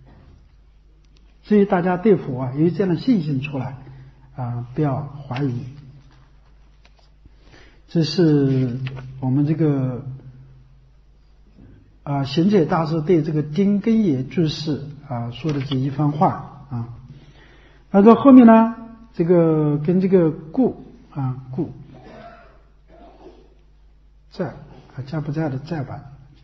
所以大家对佛啊有这样的信心出来啊，不要怀疑。这是我们这个啊行者大师对这个丁根也居士啊说的这一番话啊。那到后面呢，这个跟这个故啊故在啊加不在的在吧，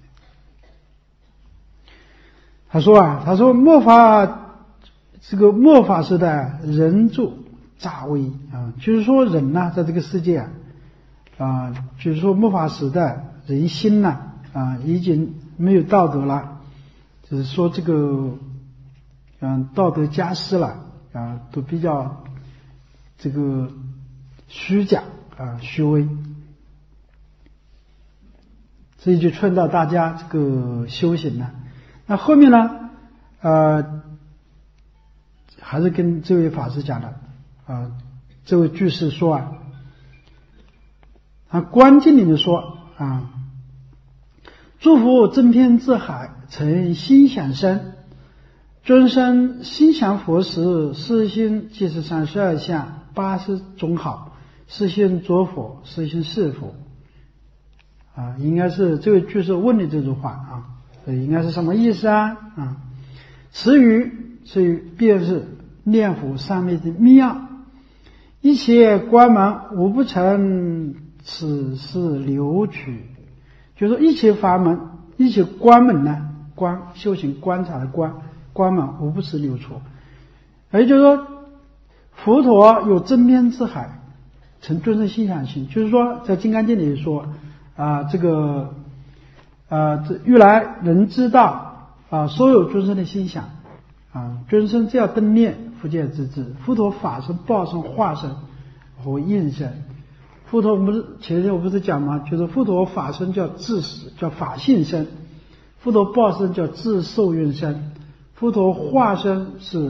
他说啊，他说末法这个末法时代人助诈危啊，就是说人呐、啊，在这个世界啊啊，就是说末法时代人心呐 啊, 啊已经没有道德了，就是说这个嗯道德加失了啊，都比较这个虚假啊虚伪。所以就劝导大家这个修行了。那后面呢，呃， 还是跟这位法师讲的啊，这位居士说啊，啊观经里面说啊，诸佛正遍智海，成心想身。尊生心想佛时，四心即是三十二相，八十种好，四心着佛，四心是佛。啊，应该是这位居士问的这句话啊，这应该是什么意思啊？啊，此语此语便是念佛上面的妙，一切关门无不成此事流取，就是说一切法门，一切关门呢，观修行观察的观关门无不是流出，也就是说佛陀有真遍智海，成尊生心想行，就是说在《金刚经》里说啊，这个啊，这欲来人知道啊，所有众生的心想啊，尊生只要登念，佛界之智，佛陀法身、报身、化身和应身。佛陀不是前天我不是讲吗？就是佛陀法身叫智识，叫法性身；佛陀报身叫智受用身；佛陀化身是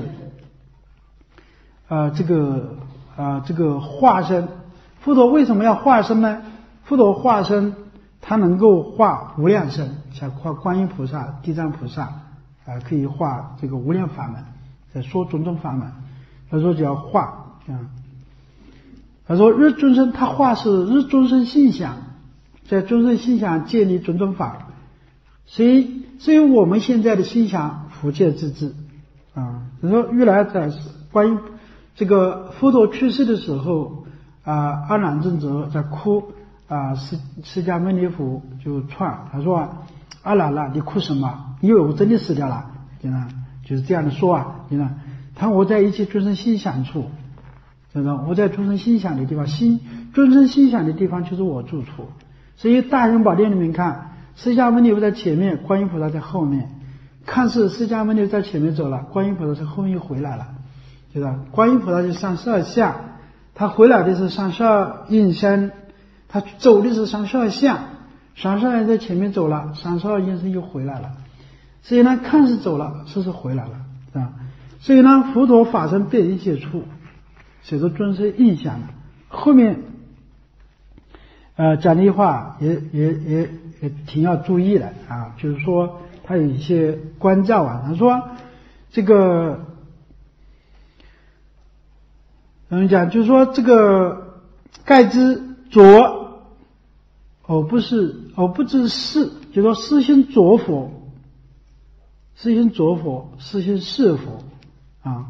啊、呃、这个啊、呃、这个化身。佛陀为什么要化身呢？佛陀化身，他能够化无量身，像化观音菩萨、地藏菩萨啊、呃，可以化这个无量法门，在说种种法门。他说只要化啊，他说日尊生，他化是日尊生心想，在尊生心想建立种种法，所以所以我们现在的心想福界之智啊。他说原来在观音这个佛陀去世的时候啊，阿难尊者在哭。啊，释释迦牟尼佛就劝他说：“阿难呐，你哭什么？你以为我真的死掉了？”对吧？就是这样的说啊，对吧？他我在一切众生心想处，对吧？我在众生心想的地方，心众生心想的地方就是我住处。所以《大雄宝殿》里面看，释迦牟尼佛在前面，观音菩萨在后面。看似释迦牟尼佛在前面走了，观音菩萨在后面又回来了，对吧？观音菩萨是三十二相，他回来的是三十二应身。他走的是三十二相，三十二在前面走了，三十二应身又回来了，所以呢，看似走了，实是回来了，是吧？所以呢，佛陀法身遍一切处，写着尊生印象。后面，呃，讲的话也也也也挺要注意的啊，就是说他有一些关照啊，他说这个，我们讲就是说这个盖之着。而不是，而不知是，就说是心着佛，是心着佛，是心是佛啊。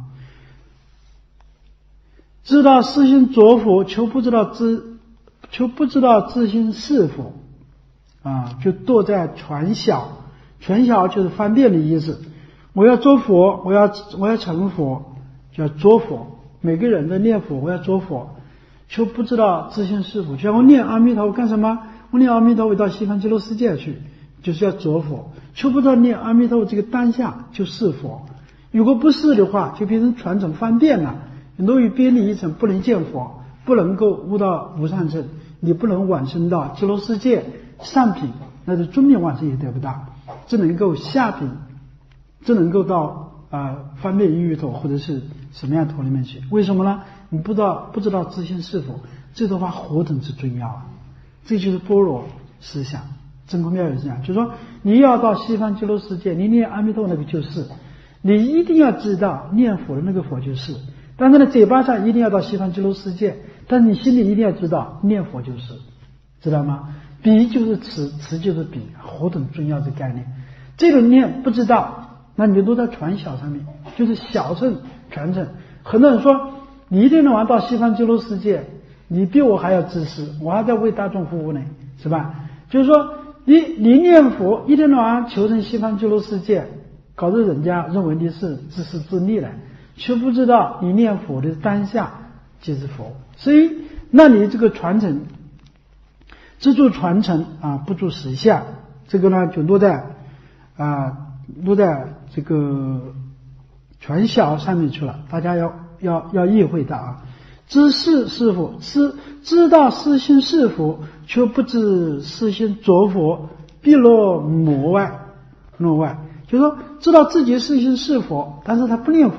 知道是心着佛，却不知道知，却不知道自心是佛啊，就堕在传晓，传晓就是方便的意思。我要做佛，我要我要成佛，叫做佛。每个人都念佛，我要做佛，却不知道自心是佛。就像我念阿弥陀佛干什么？我念阿弥陀佛到西方极乐世界去，就是要着佛，却不知道念阿弥陀佛这个当下就是佛。如果不是的话，就变成传承方便了，落于边里一层，不能见佛，不能够悟到无上正，你不能往生到极乐世界上品，那是中品往生也得不到，只能够下品，只能够到啊、呃、方便欲头或者是什么样头里面去。为什么呢？你不知道不知道自性是否，这的话何等之重要啊！这就是般若思想，真空妙有思想，就是说你要到西方极乐世界，你念阿弥陀那个就是，你一定要知道念佛的那个佛就是，但是呢嘴巴上一定要到西方极乐世界，但是你心里一定要知道念佛就是，知道吗？比就是词，词就是比，何等重要的概念。这种念不知道，那你就都在传晓上面，就是小乘传承。很多人说你一定能玩到西方极乐世界，你比我还要自私，我还在为大众服务呢，是吧？就是说你你念佛一天到晚求成西方极乐世界，搞得人家认为你是自私自利了，却不知道你念佛的当下即是佛。所以那你这个传承只做传承啊，不做实相，这个呢就落在啊落在这个传晓上面去了，大家要要要意会到啊。知是是佛，知知道是心是佛，却不知是心着佛，必落魔外，落外。就是说知道自己是心是佛，但是他不念佛，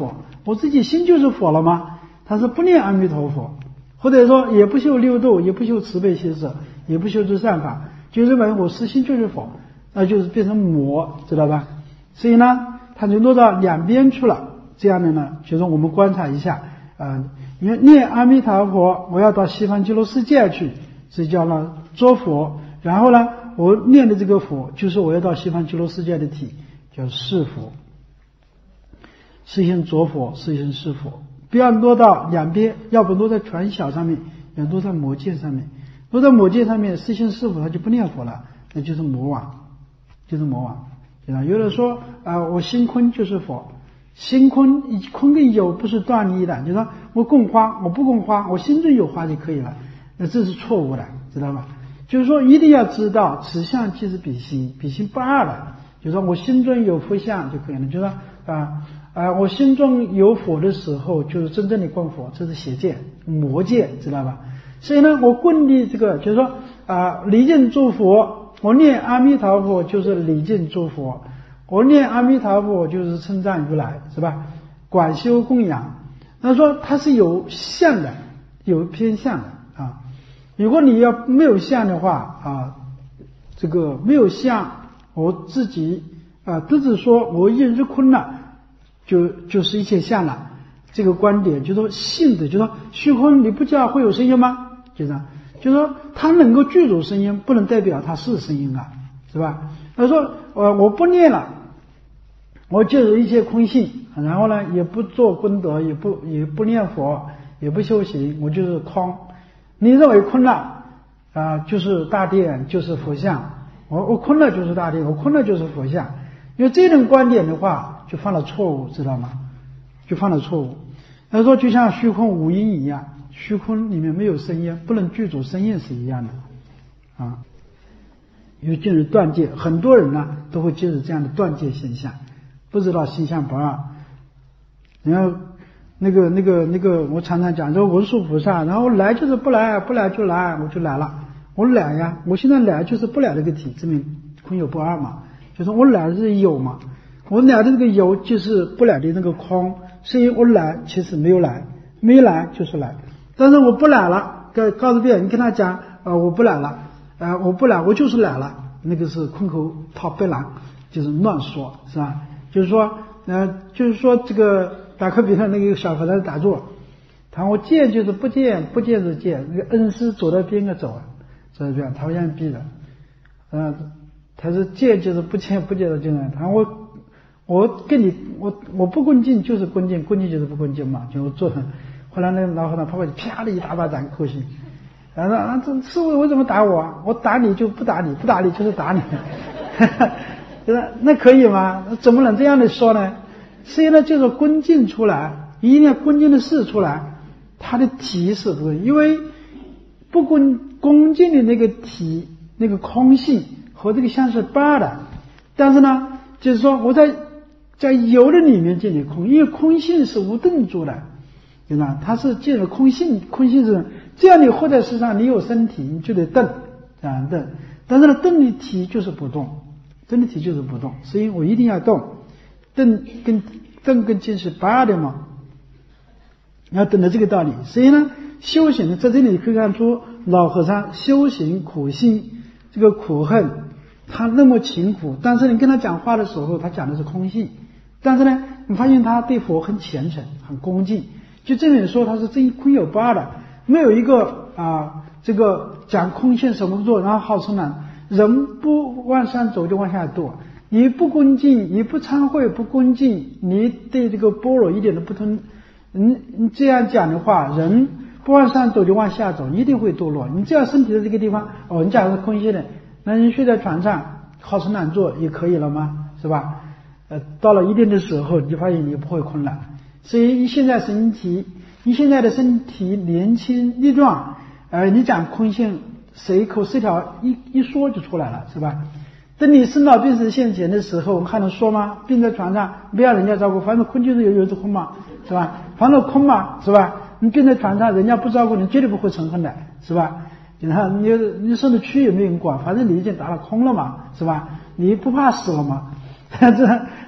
我自己心就是佛了吗？他是不念阿弥陀佛，或者说也不修六度，也不修慈悲喜舍，也不修诸善法，就认为我实心就是佛，那就是变成魔，知道吧？所以呢，他就落到两边去了。这样的呢，就是我们观察一下，呃，因为念阿弥陀佛，我要到西方极乐世界去，这叫呢作佛。然后呢，我念的这个佛，就是我要到西方极乐世界的体，叫是佛。实行作佛，实行是佛，不要落到两边，要不落在传小上面，要落在魔界上面。落在魔界上面，实行是佛，他就不念佛了，那就是魔王，就是魔王。有人说啊、呃，我心空就是佛，心空空跟有不是断一的，就是说我供花，我不供花，我心中有花就可以了，那这是错误的，知道吗？就是说一定要知道此相即是彼心，彼心不二的，就是说我心中有佛相就可以了，就是说啊啊，我心中有佛的时候，就是真正的供佛，这是邪见、魔界，知道吧？所以呢，我供的这个就是说啊，礼敬诸佛，我念阿弥陀佛就是礼敬诸佛，我念阿弥陀佛就是称赞如来，是吧？广修供养，那说它是有相的，有偏向的啊。如果你要没有相的话啊，这个没有相，我自己啊，只是说我一日空了。就就是一切相了，这个观点就是说性的，就是说虚空你不知道会有声音吗？就这样，就是说它能够具足声音，不能代表它是声音啊，是吧？他说呃我不念了，我就是一切空性，然后呢也不做功德，也不也不念佛，也不修行，我就是空。你认为空了啊、呃，就是大殿，就是佛像，我我空了就是大殿，我空了就是佛像。因为这种观点的话，就犯了错误，知道吗？就犯了错误。他说，就像虚空无音一样，虚空里面没有声音，不能具足声音是一样的啊。因为进入断戒，很多人呢都会进入这样的断戒现象，不知道心相不二。然后那个那个那个，我常常讲说文殊菩萨，然后来就是不来，不来就来，我就来了，我来呀，我现在来就是不来这个体，证明空有不二嘛。就是我来的是有嘛，我来的这个有就是不来的那个空，所以我来其实没有来，没来就是来，但是我不来了，告告诉别人，你跟他讲，呃，我不来了，呃，我不来，我就是来了，那个是空口套白狼，就是乱说，是吧？就是说，呃，就是说这个打个比方，那个小和尚打坐，他说我见就是不见，不见是见，那个恩师走到边个走啊，走到边，他会这样逼的，嗯、呃。他是见就是不见，不见的就来。他说我我跟你我我不恭敬就是恭敬，恭敬就是不恭敬嘛，就做成。后来那个老和尚跑过去，啪的一大巴掌扣心。然后啊，这师傅为什么打我啊？我打你就不打你，不打你就是打你。那那可以吗？怎么能这样的说呢？所以呢，就是恭敬出来，一定要恭敬的事出来，他的体是不对，因为不恭恭敬的那个体那个空性。和这个相是不二的，但是呢，就是说我在在有的里面建立空，因为空性是无顿住的，对吧？它是建立空性，空性是这样。你活在世上，你有身体，你就得动，啊动。但是呢，动的体就是不动，动的体就是不动，所以我一定要动。动跟动跟静是不二的嘛，要懂得这个道理。所以呢，修行呢，在这里可以看出老和尚修行苦心，这个苦恨。他那么勤苦，但是你跟他讲话的时候，他讲的是空性。但是呢，你发现他对佛很虔诚，很恭敬。就这里说他是真空有不二的，没有一个啊，这个讲空性什么不做，然后号称呢，人不往上走就往下堕。你不恭敬，你不参会，不恭敬，你对这个般若一点都不通。你你这样讲的话，人不往上走就往下走，一定会堕落。你只要身体的这个地方，哦，你讲的是空性的。那人睡在床上好吃懒做也可以了吗？是吧？呃，到了一定的时候，你就发现你不会困了。所以你现在身体，你现在的身体年轻力壮，呃，你讲空性，随口四条一一说就出来了，是吧？等你生老病死现前的时候，我们还能说吗？病在床上，不要人家照顾，反正空就是有，有是空嘛，是吧？反正空嘛，是吧？你病在床上，人家不照顾你，绝对不会成恨的，是吧？然后你你生的蛆也没人管，反正你已经打了空了嘛，是吧？你不怕死了嘛？这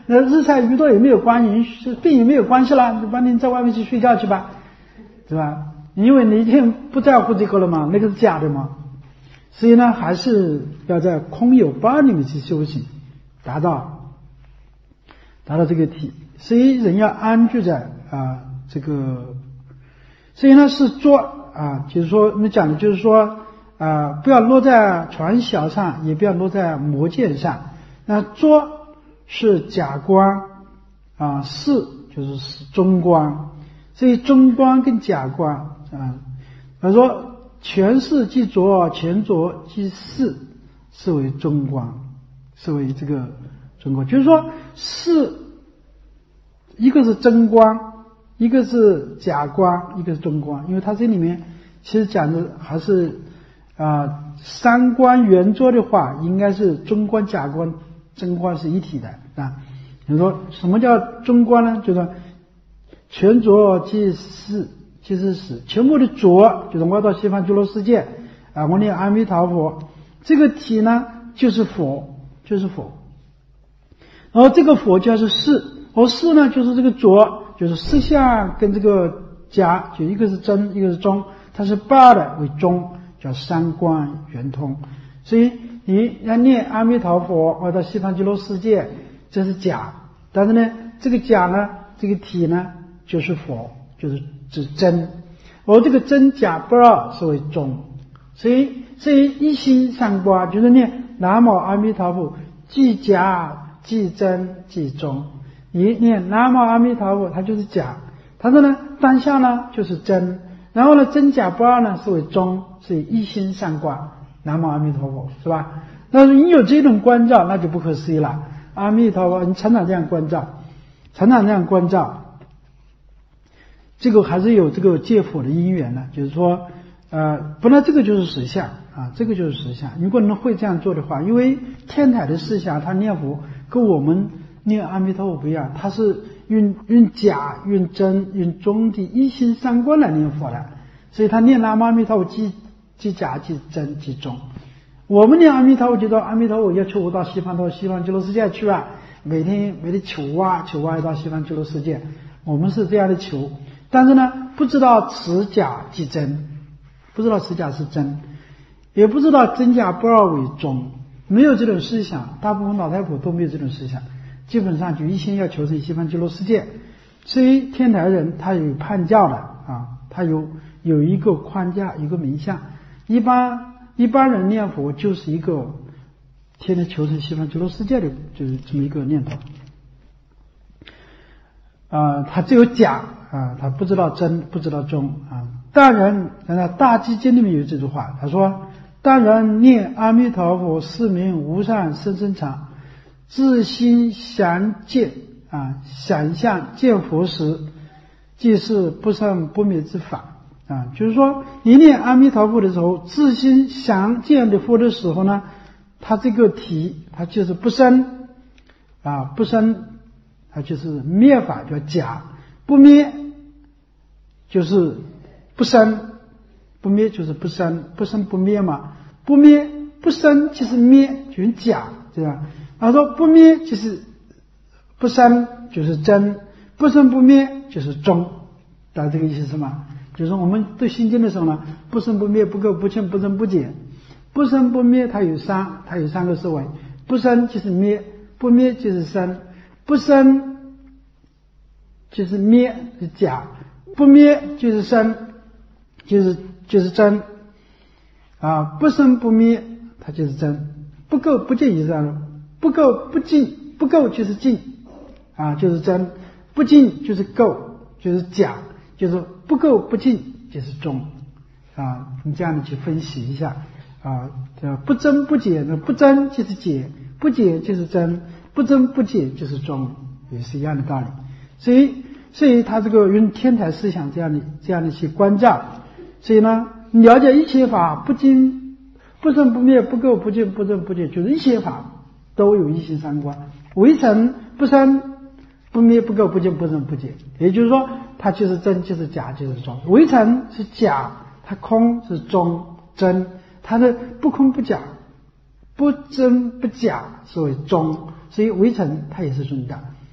那日晒雨多也没有关系，病也没有关系啦，就把你在外面去睡觉去吧，对吧？因为你一天不在乎这个了嘛，那个是假的嘛。所以呢，还是要在空有不二里面去修行，达到达到这个体。所以人要安居在啊这个，所以呢是坐啊，就是说我们讲的就是说啊，不要落在船小上，也不要落在魔剑上。那坐是假观啊，视就是中观，所以中观跟假观啊，他说全视即着，全着即视，是为中观，是为这个中观。就是说视一个是真观，一个是假观，一个是中观。因为它这里面其实讲的还是啊三观圆桌的话，应该是中观、假观、真观是一体的啊。比如说什么叫中观呢？就是说全着即视，即是使全部的着，就是我到西方极乐世界啊，我念阿弥陀佛，这个体呢就是佛，就是佛。然后这个佛就是视，而视呢就是这个着，就是实相跟这个假，就一个是真，一个是中，它是八的为中，叫三观圆通。所以你要念阿弥陀佛，我到西方极乐世界，这是假，但是呢，这个假呢，这个体呢就是佛，就是指真，而这个真假不二是为中。所以所以一心三观就是念南无阿弥陀佛，既假既真既中。你念南无阿弥陀佛，它就是假，它说呢当下呢就是真，然后呢真假不二呢是为中，所以一心三观南无阿弥陀佛，是吧？那你有这种关照，那就不可思议了。阿弥陀佛，你常常这样关照，常常这样关照，这个还是有这个借佛的因缘的。就是说呃，本来这个就是实相啊，这个就是实相。如果能会这样做的话，因为天台的思想，他念佛跟我们念阿弥陀佛不一样，他是用用假、用真、用中的一心三观来念佛的，所以他念南无阿弥陀佛既既假既真既中。我们念阿弥陀佛就说阿弥陀佛要求我到西方到西方极乐世界去啊，每天每天求啊求啊到西方极乐世界，我们是这样的求，但是呢不知道此假即真，不知道此假是真，也不知道真假不二为中，没有这种思想，大部分老太婆都没有这种思想，基本上就一心要求成西方极乐世界。所以天台人他有判教的啊，他有有一个框架，一个名相。一般一般人念佛就是一个天天求成西方极乐世界的，就是这么一个念头啊，他只有假啊，他不知道真，不知道中啊。当然，在大寂经里面有这句话，他说：“当然念阿弥陀佛，是名无上甚深常，自心详见啊，想象见佛时，即是不生不灭之法。”啊，就是说你念阿弥陀佛的时候，自心详见的佛的时候呢，它这个体它就是不生啊，不生它就是灭法叫假，不灭就是不生，不灭就是不生，不生不灭嘛，不灭不生就是灭，就是假，对吧？他说不灭就是不生，就是真，不生不灭就是中，大家这个意思是吗？就是我们读心经的时候呢，不生不灭，不垢不净，不增不减。不生不灭它有三，它有三个思维，不生就是灭，不灭就是生，不生就是灭是假，不灭就是生，就是就是真啊，不生不灭它就是真，不垢不净也是这样，不垢不净，不垢就是净啊，就是真，不净就是垢，就是假，就是不垢不净就是中啊，你这样的去分析一下啊，不增不减，不增就是减，不减就是增，不增不减就是中，也是一样的道理。所以所以他这个用天台思想这样的这样的去关照，所以呢了解一切法不净不生不灭，不垢不净，不增不减，就是一切法都有一心三观，唯成不生不灭，不垢不净，不增不减。也就是说它就是真就是假就是中，唯成是假，它空是中真，它的不空不假不真不假所谓中，所以唯成它也是中的。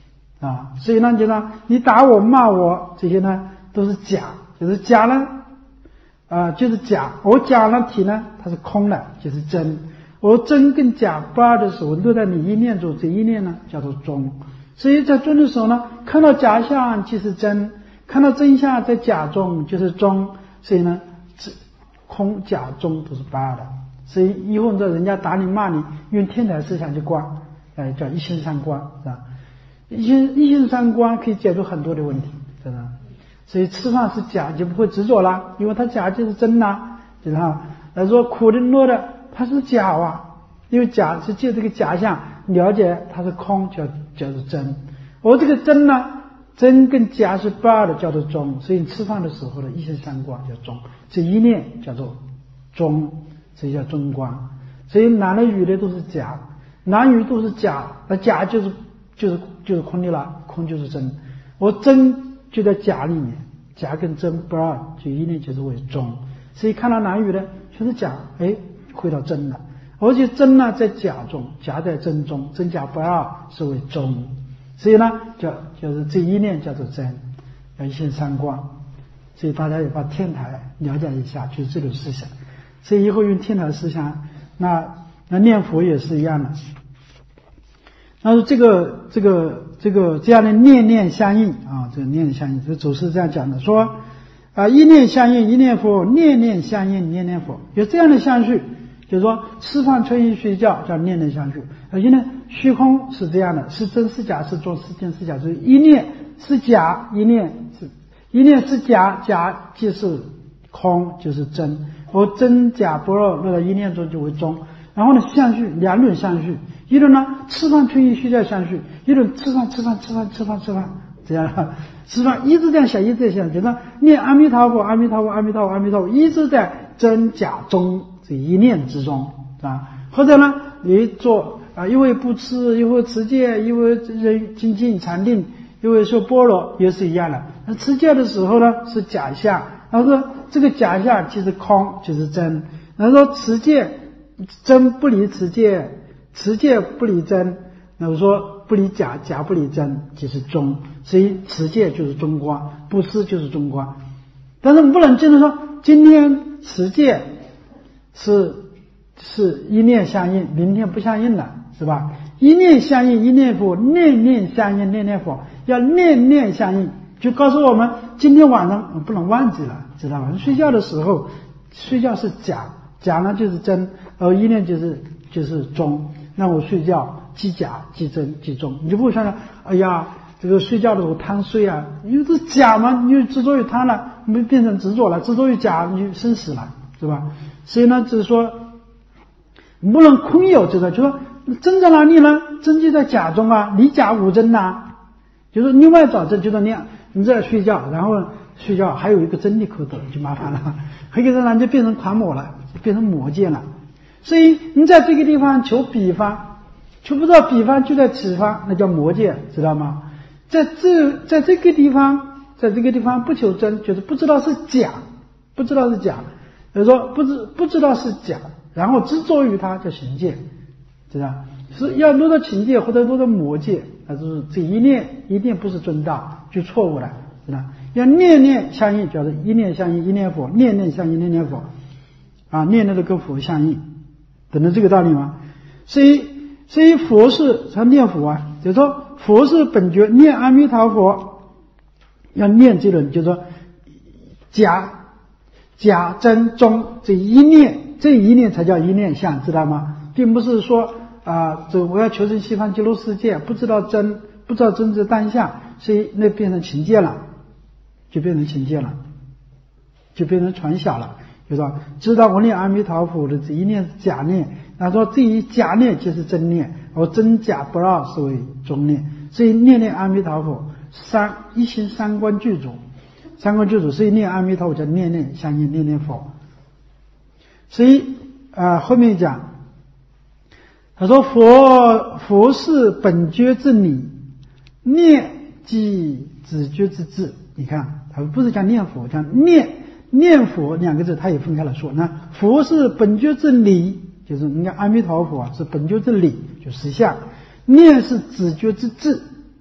啊。所以呢，就呢，你打我骂我这些呢都是假，就是假呢，啊、呃，就是假。我假了体呢，它是空的，就是真。我真跟假不二的时候，落在你一念中，这一念呢叫做中。所以在中的时候呢，看到假象即是真，看到真相在假中就是中。所以呢，空假中都是不二的。所以以后这人家打你骂你，用天台思想去观，哎，叫一心三观，是吧？一心一心三观可以解决很多的问题，是吧？所以吃饭是假就不会执着了，因为它假就是真呐，就是哈。来说苦的乐的，它是假啊，因为假是借这个假象了解它是空，叫叫做真。而这个真呢，真跟假是不二的，叫做中。所以你吃饭的时候呢，一心三观叫中，这一念叫做中，所以叫中观。所以男的女的都是假，男女都是假，那假就是就是就是空的了，空就是真。我真就在假里面，假跟真不二，就一念就是为中。所以看到男女的全是假，哎，回到真了。而且真呢在假中，假在真中，真假不二是为中。所以呢，叫就是这一念叫做真，要一心三观。所以大家也把天台了解一下，就是这种思想。所以以后用天台思想，那那念佛也是一样的。那这个这个这个这样的念念相应啊，这个念念相应，这祖师这样讲的，说啊，一念相应一念佛，念念相应念念佛，有这样的相续。就是说吃饭吹衣睡觉叫念念相续，而且呢虚空是这样的，是真是假是中是真是假，就是一念是假，一念是一念是假，假即是空就是真，而真假不二落到一念中就为中。然后呢相续两轮相续，一轮呢吃饭吹衣睡觉相续，一轮吃饭吃饭吃饭吃饭吃饭这样吃饭一直在想一直在想，就说念阿弥陀佛阿弥陀佛阿弥陀佛阿弥陀佛，一直在真假中这一念之中啊。或者呢你做啊，一会不吃，一会持戒，一会人精进禅定，一会说般若，也是一样的。那持戒的时候呢是假象，然后说这个假象即是空就是真，然后说持戒真不离持戒，持戒不离真，然后说不离假，假不离真即是中。所以持戒就是中观，布施就是中观。但是不能真的说今天持戒是是一念相应，明天不相应了，是吧？一念相应一念佛，念念相应念念佛，要念念相应，就告诉我们今天晚上不能忘记了，知道吧？睡觉的时候睡觉是假，假呢就是真，而一念就是就是中。那我睡觉即假即真即中，你就不会想想哎呀这个睡觉的时候贪睡啊，因为这是假嘛，你就执着于贪了，没变成执着了，执着于假你就生死了，是吧？所以呢就是说不能空有这个，就说真在哪里呢？真就在假中啊，离假无真呐、啊。就是另外找真，就是你你在睡觉，然后睡觉还有一个真理可得，就麻烦了，还有一个人就变成狂魔了，变成魔界了。所以你在这个地方求彼方，求不到彼方就在此方，那叫魔界，知道吗？在这在这个地方，在这个地方不求真，就是不知道是假，不知道是假，比如说不知不知道是假，然后执着于它叫行界，知道？是要落到情界或者落到魔界，那就是这一念一念不是中道，就错误了，知道？要念念相应，叫做一念相应一念佛，念念相应念念佛，啊，念念的跟佛相应，懂得这个道理吗？所以所以佛是他念佛啊，就是说佛是本觉，念阿弥陀佛要念这种，就是说假假真中这一念，这一念才叫一念相，知道吗？并不是说啊，这我要求生西方极乐世界，不知道真，不知道真之当下，所以那变成情界了，就变成情界了，就变成传小了。就是说知道我念阿弥陀佛的这一念是假念，那说这一假念就是真念，而真假不二是为中念。所以念念阿弥陀佛，三一心三观具足，三观具足，所以念阿弥陀佛叫念念相应念念佛。所以啊、呃，后面讲他说佛佛是本觉之理，念即止觉之智。你看他不是讲念佛，讲念念佛两个字他也分开了说。那佛是本觉之理，就是你看阿弥陀佛啊是本觉之理，就实相；念是止觉之智，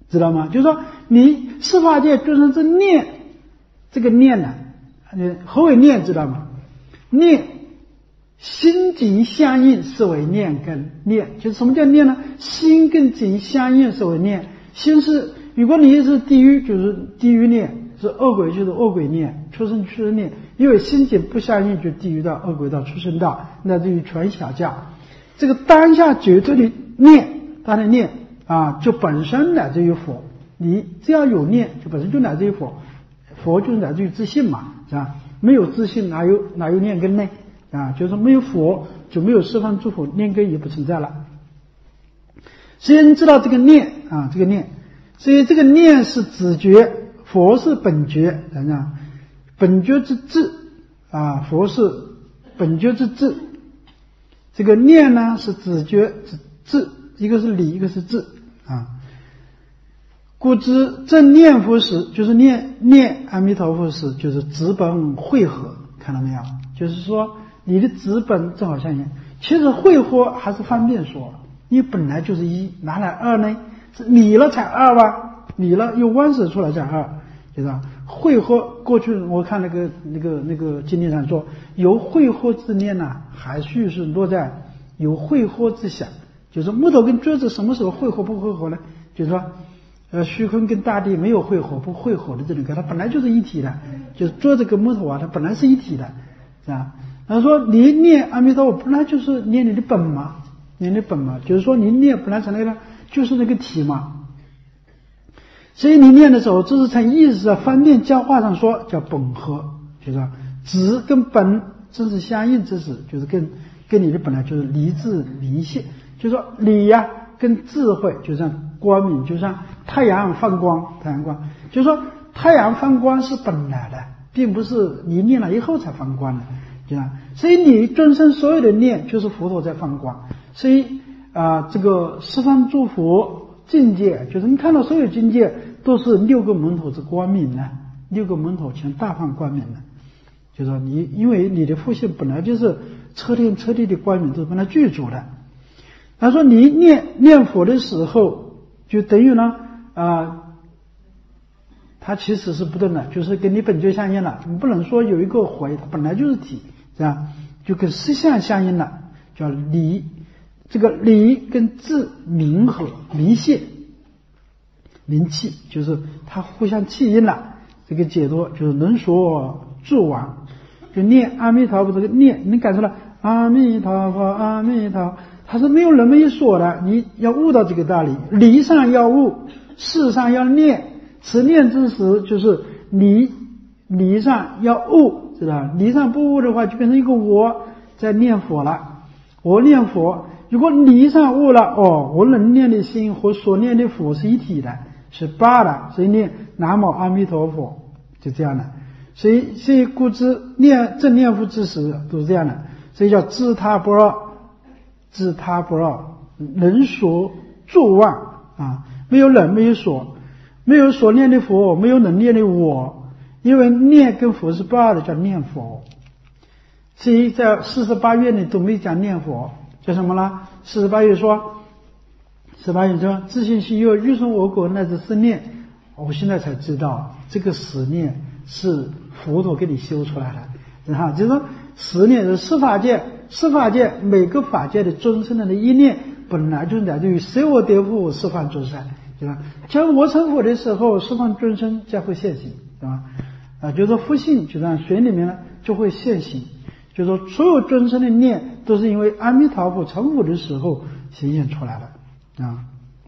知道吗？就是说你十法界众生之念，这个念呢，呃，何为念？知道吗？念心境相应是为念根。念就是什么叫念呢？心跟境相应是为念。心是，如果你是地狱，就是地狱念；是恶鬼就是恶鬼念；畜生畜生念。因为心境不相应，就地狱道、恶鬼道、畜生道，乃至于全下降。这个当下绝对的念，他的念啊，就本身乃至于佛。你只要有念，就本身就乃至于佛。佛就是乃至于自信嘛，是吧？没有自信，哪有哪有念根呢？啊，就是没有佛，就没有十方诸佛，念根也不存在了。所以你知道这个念啊，这个念，所以这个念是子觉，佛是本觉，怎样？本觉之智啊，佛是本觉之智。这个念呢是子觉之智，一个是理，一个是智啊。故知正念佛时，就是念念阿弥陀佛时，就是直本汇合，看到没有？就是说你的直本正好相应。其实汇合还是方便说，因为本来就是一，哪来二呢？是理了才二吧？理了又弯折出来才二，知道吧？汇合过去我看那个那个那个经典上说，由汇合之念呢、啊，还须是落在有汇合之想，就是木头跟桌子什么时候汇合不汇合呢？就是说。呃，虚空跟大地没有汇合不汇合的这种概念，它本来就是一体的，就是桌子跟木头啊，它本来是一体的，是吧？他说你念阿弥陀佛本来就是念你的本嘛，念你的本嘛，就是说你念本来成那个就是那个体嘛。所以你念的时候，这是从意识上方便教化上说叫本合，就是说直跟本正是相应之时，就是跟跟你的本来就是理智明现，就是说理呀、啊、跟智慧就像。光明就像太阳放光，太阳光就是说太阳放光是本来的，并不是你念了以后才放光的，对吧？所以你众生所有的念就是佛陀在放光，所以啊、呃，这个十方诸佛境界，就是你看到所有境界都是六个门头之光明的，六个门头全大放光明的，就是说你因为你的父性本来就是彻天彻地的光明，都是本来具足的。他说你念念佛的时候。就等于呢，啊、呃，它其实是不动的，就是跟你本觉相应了。你不能说有一个回，它本来就是体，是吧？就跟实相相应了，叫理。这个理跟智明合明现明气，就是它互相契应了。这个解脱就是能说助亡，就念阿弥陀佛这个念，你感受到阿弥陀佛，阿弥陀佛。它是没有人没有说的，你要悟到这个道理，理上要悟，事上要念。此念之时，就是理理上要悟，知道吧？理上不悟的话，就变成一个我在念佛了。我念佛，如果理上悟了，哦，我能念的心和所念的佛是一体的，是八的，所以念南无阿弥陀佛，就这样的。所以，所以故知念正念佛之时都是这样的，所以叫自他不二。自他不二，人所助妄啊，没有人，没有所，没有所念的佛，没有能念的我，因为念跟佛是不二的，叫念佛。所以在四十八愿里都没讲念佛，叫什么呢？四十八愿说，四十八愿说自信心又欲生我国，乃至是念。我现在才知道，这个十念是佛陀给你修出来的，啊，就是说十念是十法界。十法界每个法界的众生的一念，本来就来自于舍我得佛十方众生，对吧？当我成佛的时候，十方众生将会现行，对吧？啊，就是说佛性就在水里面呢，就会现行。就是说所有众生的念都是因为阿弥陀佛成佛的时候显现出来的啊。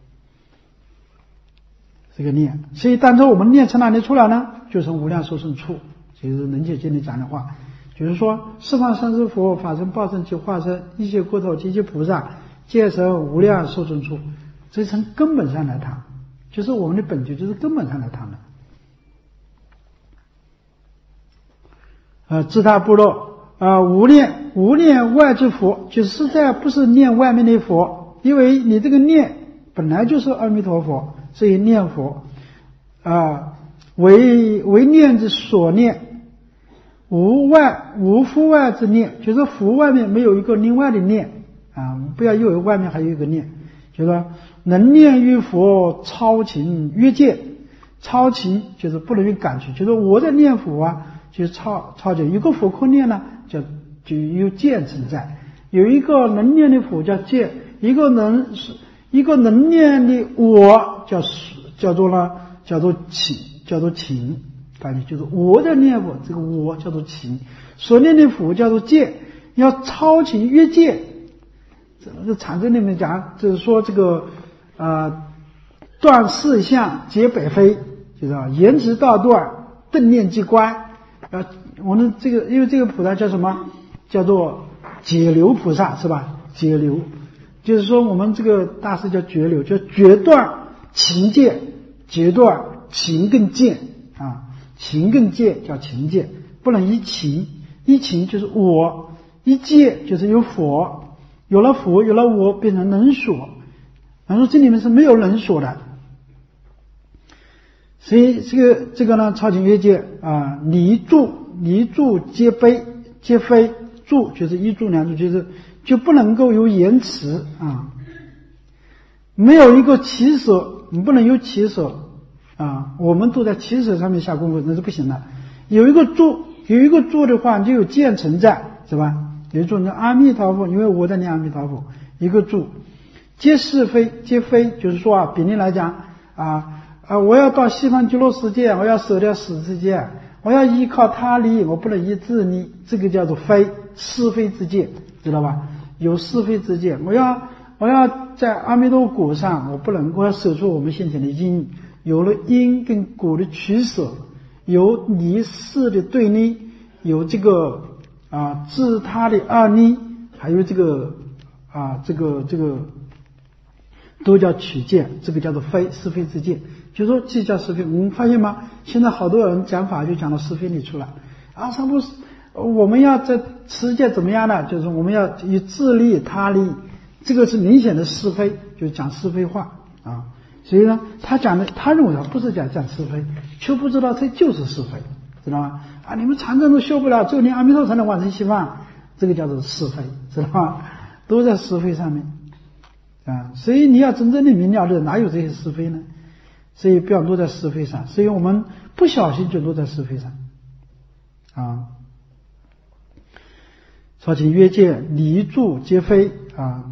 这个念，所以当初我们念从哪里出来呢？就从无量寿生处，就是能解经里讲的话。就是说，十方三世佛、法身、报身及化身、一切国土及其菩萨，皆从无量寿生处，这是从根本上来谈，就是我们的本觉，就是根本上来谈的。呃，自他不漏啊、呃，无念无念外之佛，就实在不是念外面的佛，因为你这个念本来就是阿弥陀佛，所以念佛啊、呃，为为念之所念。无外无复外之念，就是佛外面没有一个另外的念啊！不要以为外面还有一个念， 就是说能念于佛，超情越界。超情就是不能用感觉，就是我在念佛啊，就是超超界。有个佛可念呢，叫就有见存在；有一个能念的佛叫见，一个能一个能念的我叫叫做呢叫做情，叫做情。感觉就是我在念佛，这个我叫做情，所念的佛叫做见，要超情越界。这禅宗里面讲，就是说这个呃断四相皆北非，就是啊言辞道断，顿念即观。呃，我们这个因为这个菩萨叫什么？叫做解流菩萨，是吧？解流，就是说我们这个大师叫绝流，叫决断情界，决断情跟见啊。情跟界叫情界，不能依情，依情就是我，依界就是有佛，有了佛，有了我，变成能所。然后这里面是没有能所的，所以这个这个呢，超情越界啊，离住离住皆非皆非，住就是一住两住，就是就不能够有言辞啊，没有一个起舍，你不能有起舍。啊，我们都在起舍上面下功夫，那是不行的。有一个住，有一个住的话，就有见存在，是吧？有一住，那阿弥陀佛，因为我在念阿弥陀佛，一个住，皆是非，皆非，就是说啊，比例来讲啊啊，我要到西方极乐世界，我要舍掉死世界，我要依靠他力，我不能依自力，这个叫做非，是非之见，知道吧？有是非之见，我要我要在阿弥陀果上，我不能，我要舍出我们先前的因。有了因跟果的取舍，有离事的对立，有这个啊自他的二逆，还有这个啊这个这个都叫取见，这个叫做非，是非之见。就说这叫是非，我们发现吗？现在好多人讲法就讲到是非里出来啊，他不是我们要在世界怎么样呢？就是我们要以自利他利，这个是明显的是非，就讲是非话啊。所以呢，他讲的，他认为他不是讲讲是非，却不知道这就是是非，知道吗？啊，你们禅宗都修不了，只有念阿弥陀才能往生西方，这个叫做是非，知道吗？都在是非上面啊。所以你要真正的明了的，哪有这些是非呢？所以不要落在是非上，所以我们不小心就落在是非上啊。超情越界，离住皆非啊。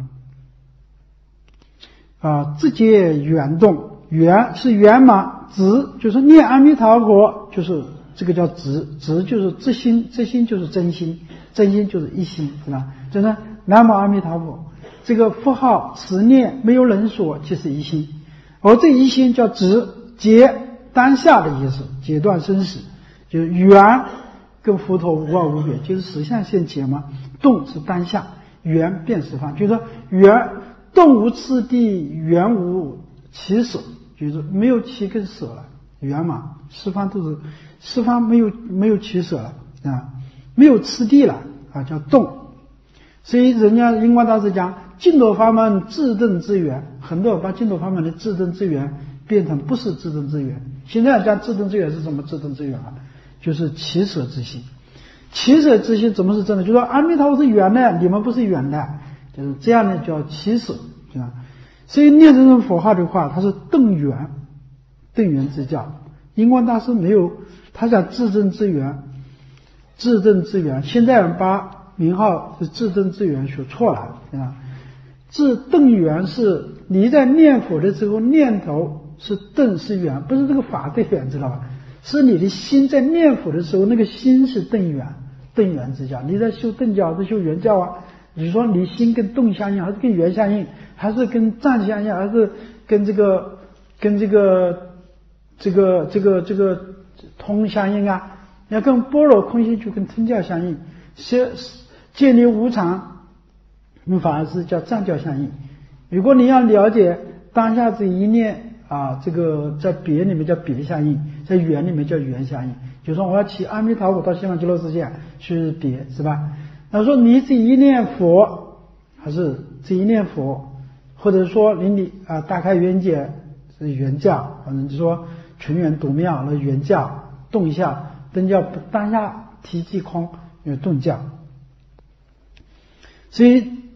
啊，自皆圆动，圆是圆满，直就是念阿弥陀佛，就是这个叫直，直就是自心，自心就是真心，真心就是一心，是吧？就是南无阿弥陀佛，这个符号持念没有人所，即是一心，而这一心叫直，截当下的意思，截断生死，就是圆跟佛陀无二无别，就是实相现前嘛，动是当下，圆变十方，就是说圆。动无次第，圆无起舍，就是没有起跟舍了，圆满十方都是十方没有没有起舍了啊，没有次第了啊，叫动。所以人家印光大师讲净土法门自证之源，很多人把净土法门的自证之源变成不是自证之源。现在讲自证之源是什么自证之源啊？就是起舍之心。起舍之心怎么是真的？就说阿弥陀佛是圆的，你们不是圆的。就是这样呢，叫起舍，是吧？所以念这种佛号的话，它是顿圆，顿圆之教。印光大师没有，他讲自证之源，自证之源。现在人把名号是自证之源学错了，是吧？自顿圆是你在念佛的时候，念头是顿是圆，不是这个法的圆，知道吧？是你的心在念佛的时候，那个心是顿圆，顿圆之教。你在修顿教，是修圆教啊。你说你心跟动相应，还是跟圆相应，还是跟藏相应，还是跟这个跟这个这个这个这个通相应啊？要跟般若空性就跟通教相应，是建立无常，反而是叫藏教相应。如果你要了解当下这一念啊，这个在别里面叫别相应，在圆里面叫圆相应。就说我要起阿弥陀佛到西方极乐世界去别，是吧？那说你这一念佛，还是这一念佛，或者说你你啊大开圆解是圆教，反正就说纯圆独妙那圆教，动教顿教当下体即空有顿教。所以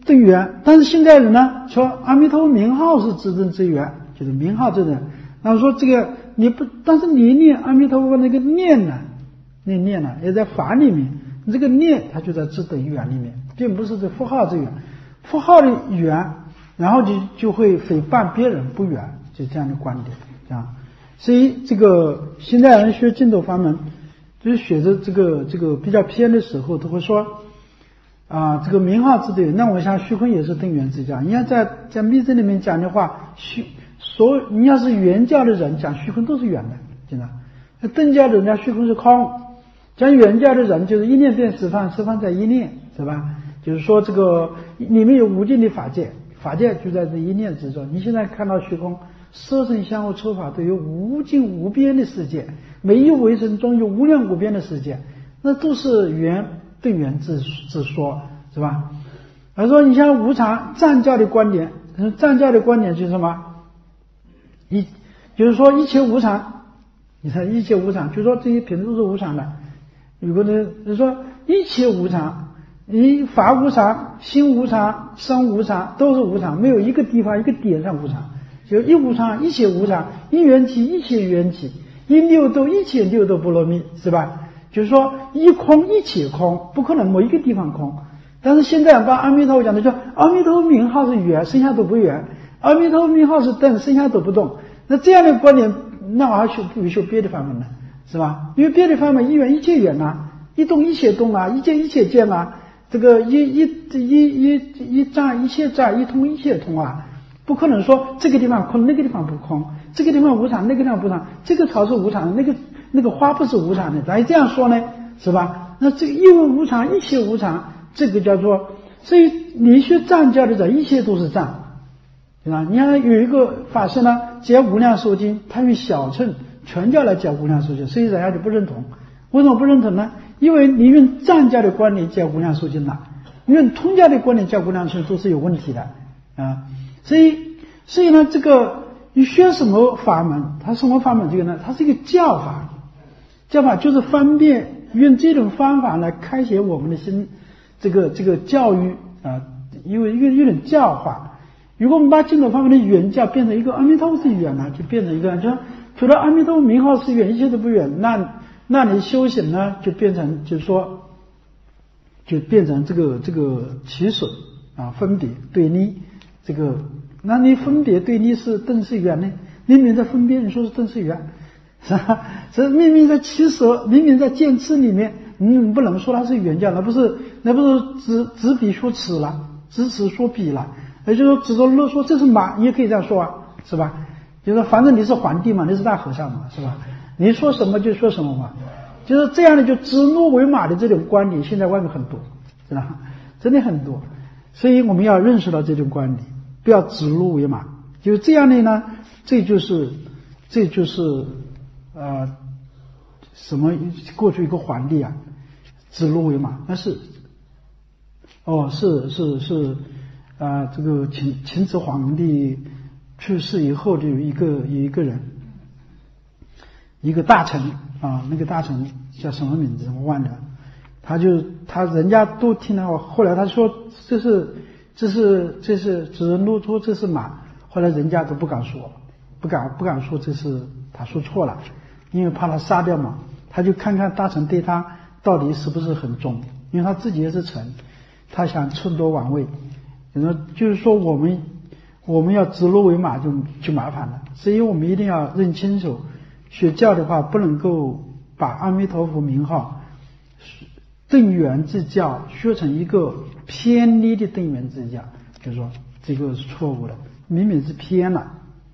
等缘。但是现代人呢说阿弥陀佛名号是至真之缘，就是名号至真。然后说这个你不，但是你念阿弥陀佛那个念呢，那念呢也在法里面，你这个念它就在至等缘里面，并不是这符号之缘，符号的缘，然后就就会诽谤别人不远，就这样的观点啊。所以这个现代人学净土法门，就是学着这个这个比较偏的时候，都会说啊，这个名号之等，那我想虚空也是等缘之家。你看在在密宗里面讲的话，虚所有你要是原教的人讲虚空都是圆的，真的。那等教的人家虚空是空，讲原教的人就是一念变十方，十方在一念，是吧？就是说这个里面有无尽的法界，法界就在这一念之中。你现在看到虚空。色声香味触法都有无尽无边的世界，每一微尘中有无量无边的世界，那都是缘对缘之之说，是吧？而说你像无常藏教的观点，藏教的观点就是什么？一就是说一切无常，你看一切无常，就是说这些品质都是无常的。有个人就是说一切无常，你法无常，心无常，生无常，都是无常，没有一个地方一个点上无常。就一无常，一切无常，一缘起，一切缘起，一六度，一切六度波罗蜜，是吧？就是说一空，一切空，不可能某一个地方空。但是现在把阿弥陀佛讲的说，阿弥陀佛名号是圆，剩下都不圆；阿弥陀佛名号是动，剩下都不动。那这样的观点，那我还修不如修别的法门呢，是吧？因为别的法门一缘一切缘啊，一动一切动啊，一见一切见啊，这个一一一一一障一切障，一通一切通啊。不可能说这个地方空，那个地方不空，这个地方无常，那个地方不常，这个草是无常的，那个那个花不是无常的，咋这样说呢？是吧？那这个一物无常，一切无常，这个叫做，所以你学藏教的人，一切都是藏，对吧？你看有一个法师呢，讲无量寿经，他用小乘全教来讲无量寿经，所以大家就不认同。为什么不认同呢？因为你用藏教的观点讲无量寿经了，你用通教的观点讲无量寿经都是有问题的啊。所以，所以呢，这个你学什么法门？它什么法门？这个呢，它是一个教法，教法就是方便用这种方法来开显我们的心，这个这个教育啊，因为有有点教化。如果我们把净土法门的原教变成一个阿弥陀佛是远了，就变成一个，就除了阿弥陀佛名号是远，一切都不远，那那你修行呢，就变成就是说，就变成这个这个起损啊，分别对立。这个，那你分别对立是顿是缘呢？明明在分别，你说是顿是缘，是吧？这明明在起舍，明明在见次里面，你不能说它是缘教，那不是那不是执执彼说此了，执此说彼了，也就是说指着说这是马，你也可以这样说啊，是吧？就是反正你是皇帝嘛，你是大和尚嘛，是吧？你说什么就说什么嘛，就是这样的，就指鹿为马的这种观点，现在外面很多，是吧？真的很多，所以我们要认识到这种观点。不要指鹿为马，就这样的呢，这就是这就是呃什么？过去一个皇帝啊，指鹿为马，那是哦，是是是啊、呃，这个秦秦始皇帝去世以后，就有一个有一个人，一个大臣啊，那个大臣叫什么名字我忘了，他就他人家都听了我，后来他说这是。这是这是指人路说这是马，后来人家都不敢说，不敢不敢说这是他说错了，因为怕他杀掉嘛。他就看看大臣对他到底是不是很忠，因为他自己也是臣，他想篡夺王位。就是说我们我们要指鹿为马就就麻烦了，所以我们一定要认清楚，学教的话不能够把阿弥陀佛名号等缘之教学成一个偏离的等缘之教，就是说这个是错误的，明明是偏了。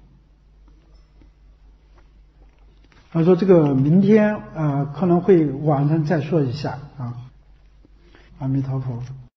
我说这个明天呃可能会晚上再说一下啊，阿弥陀佛。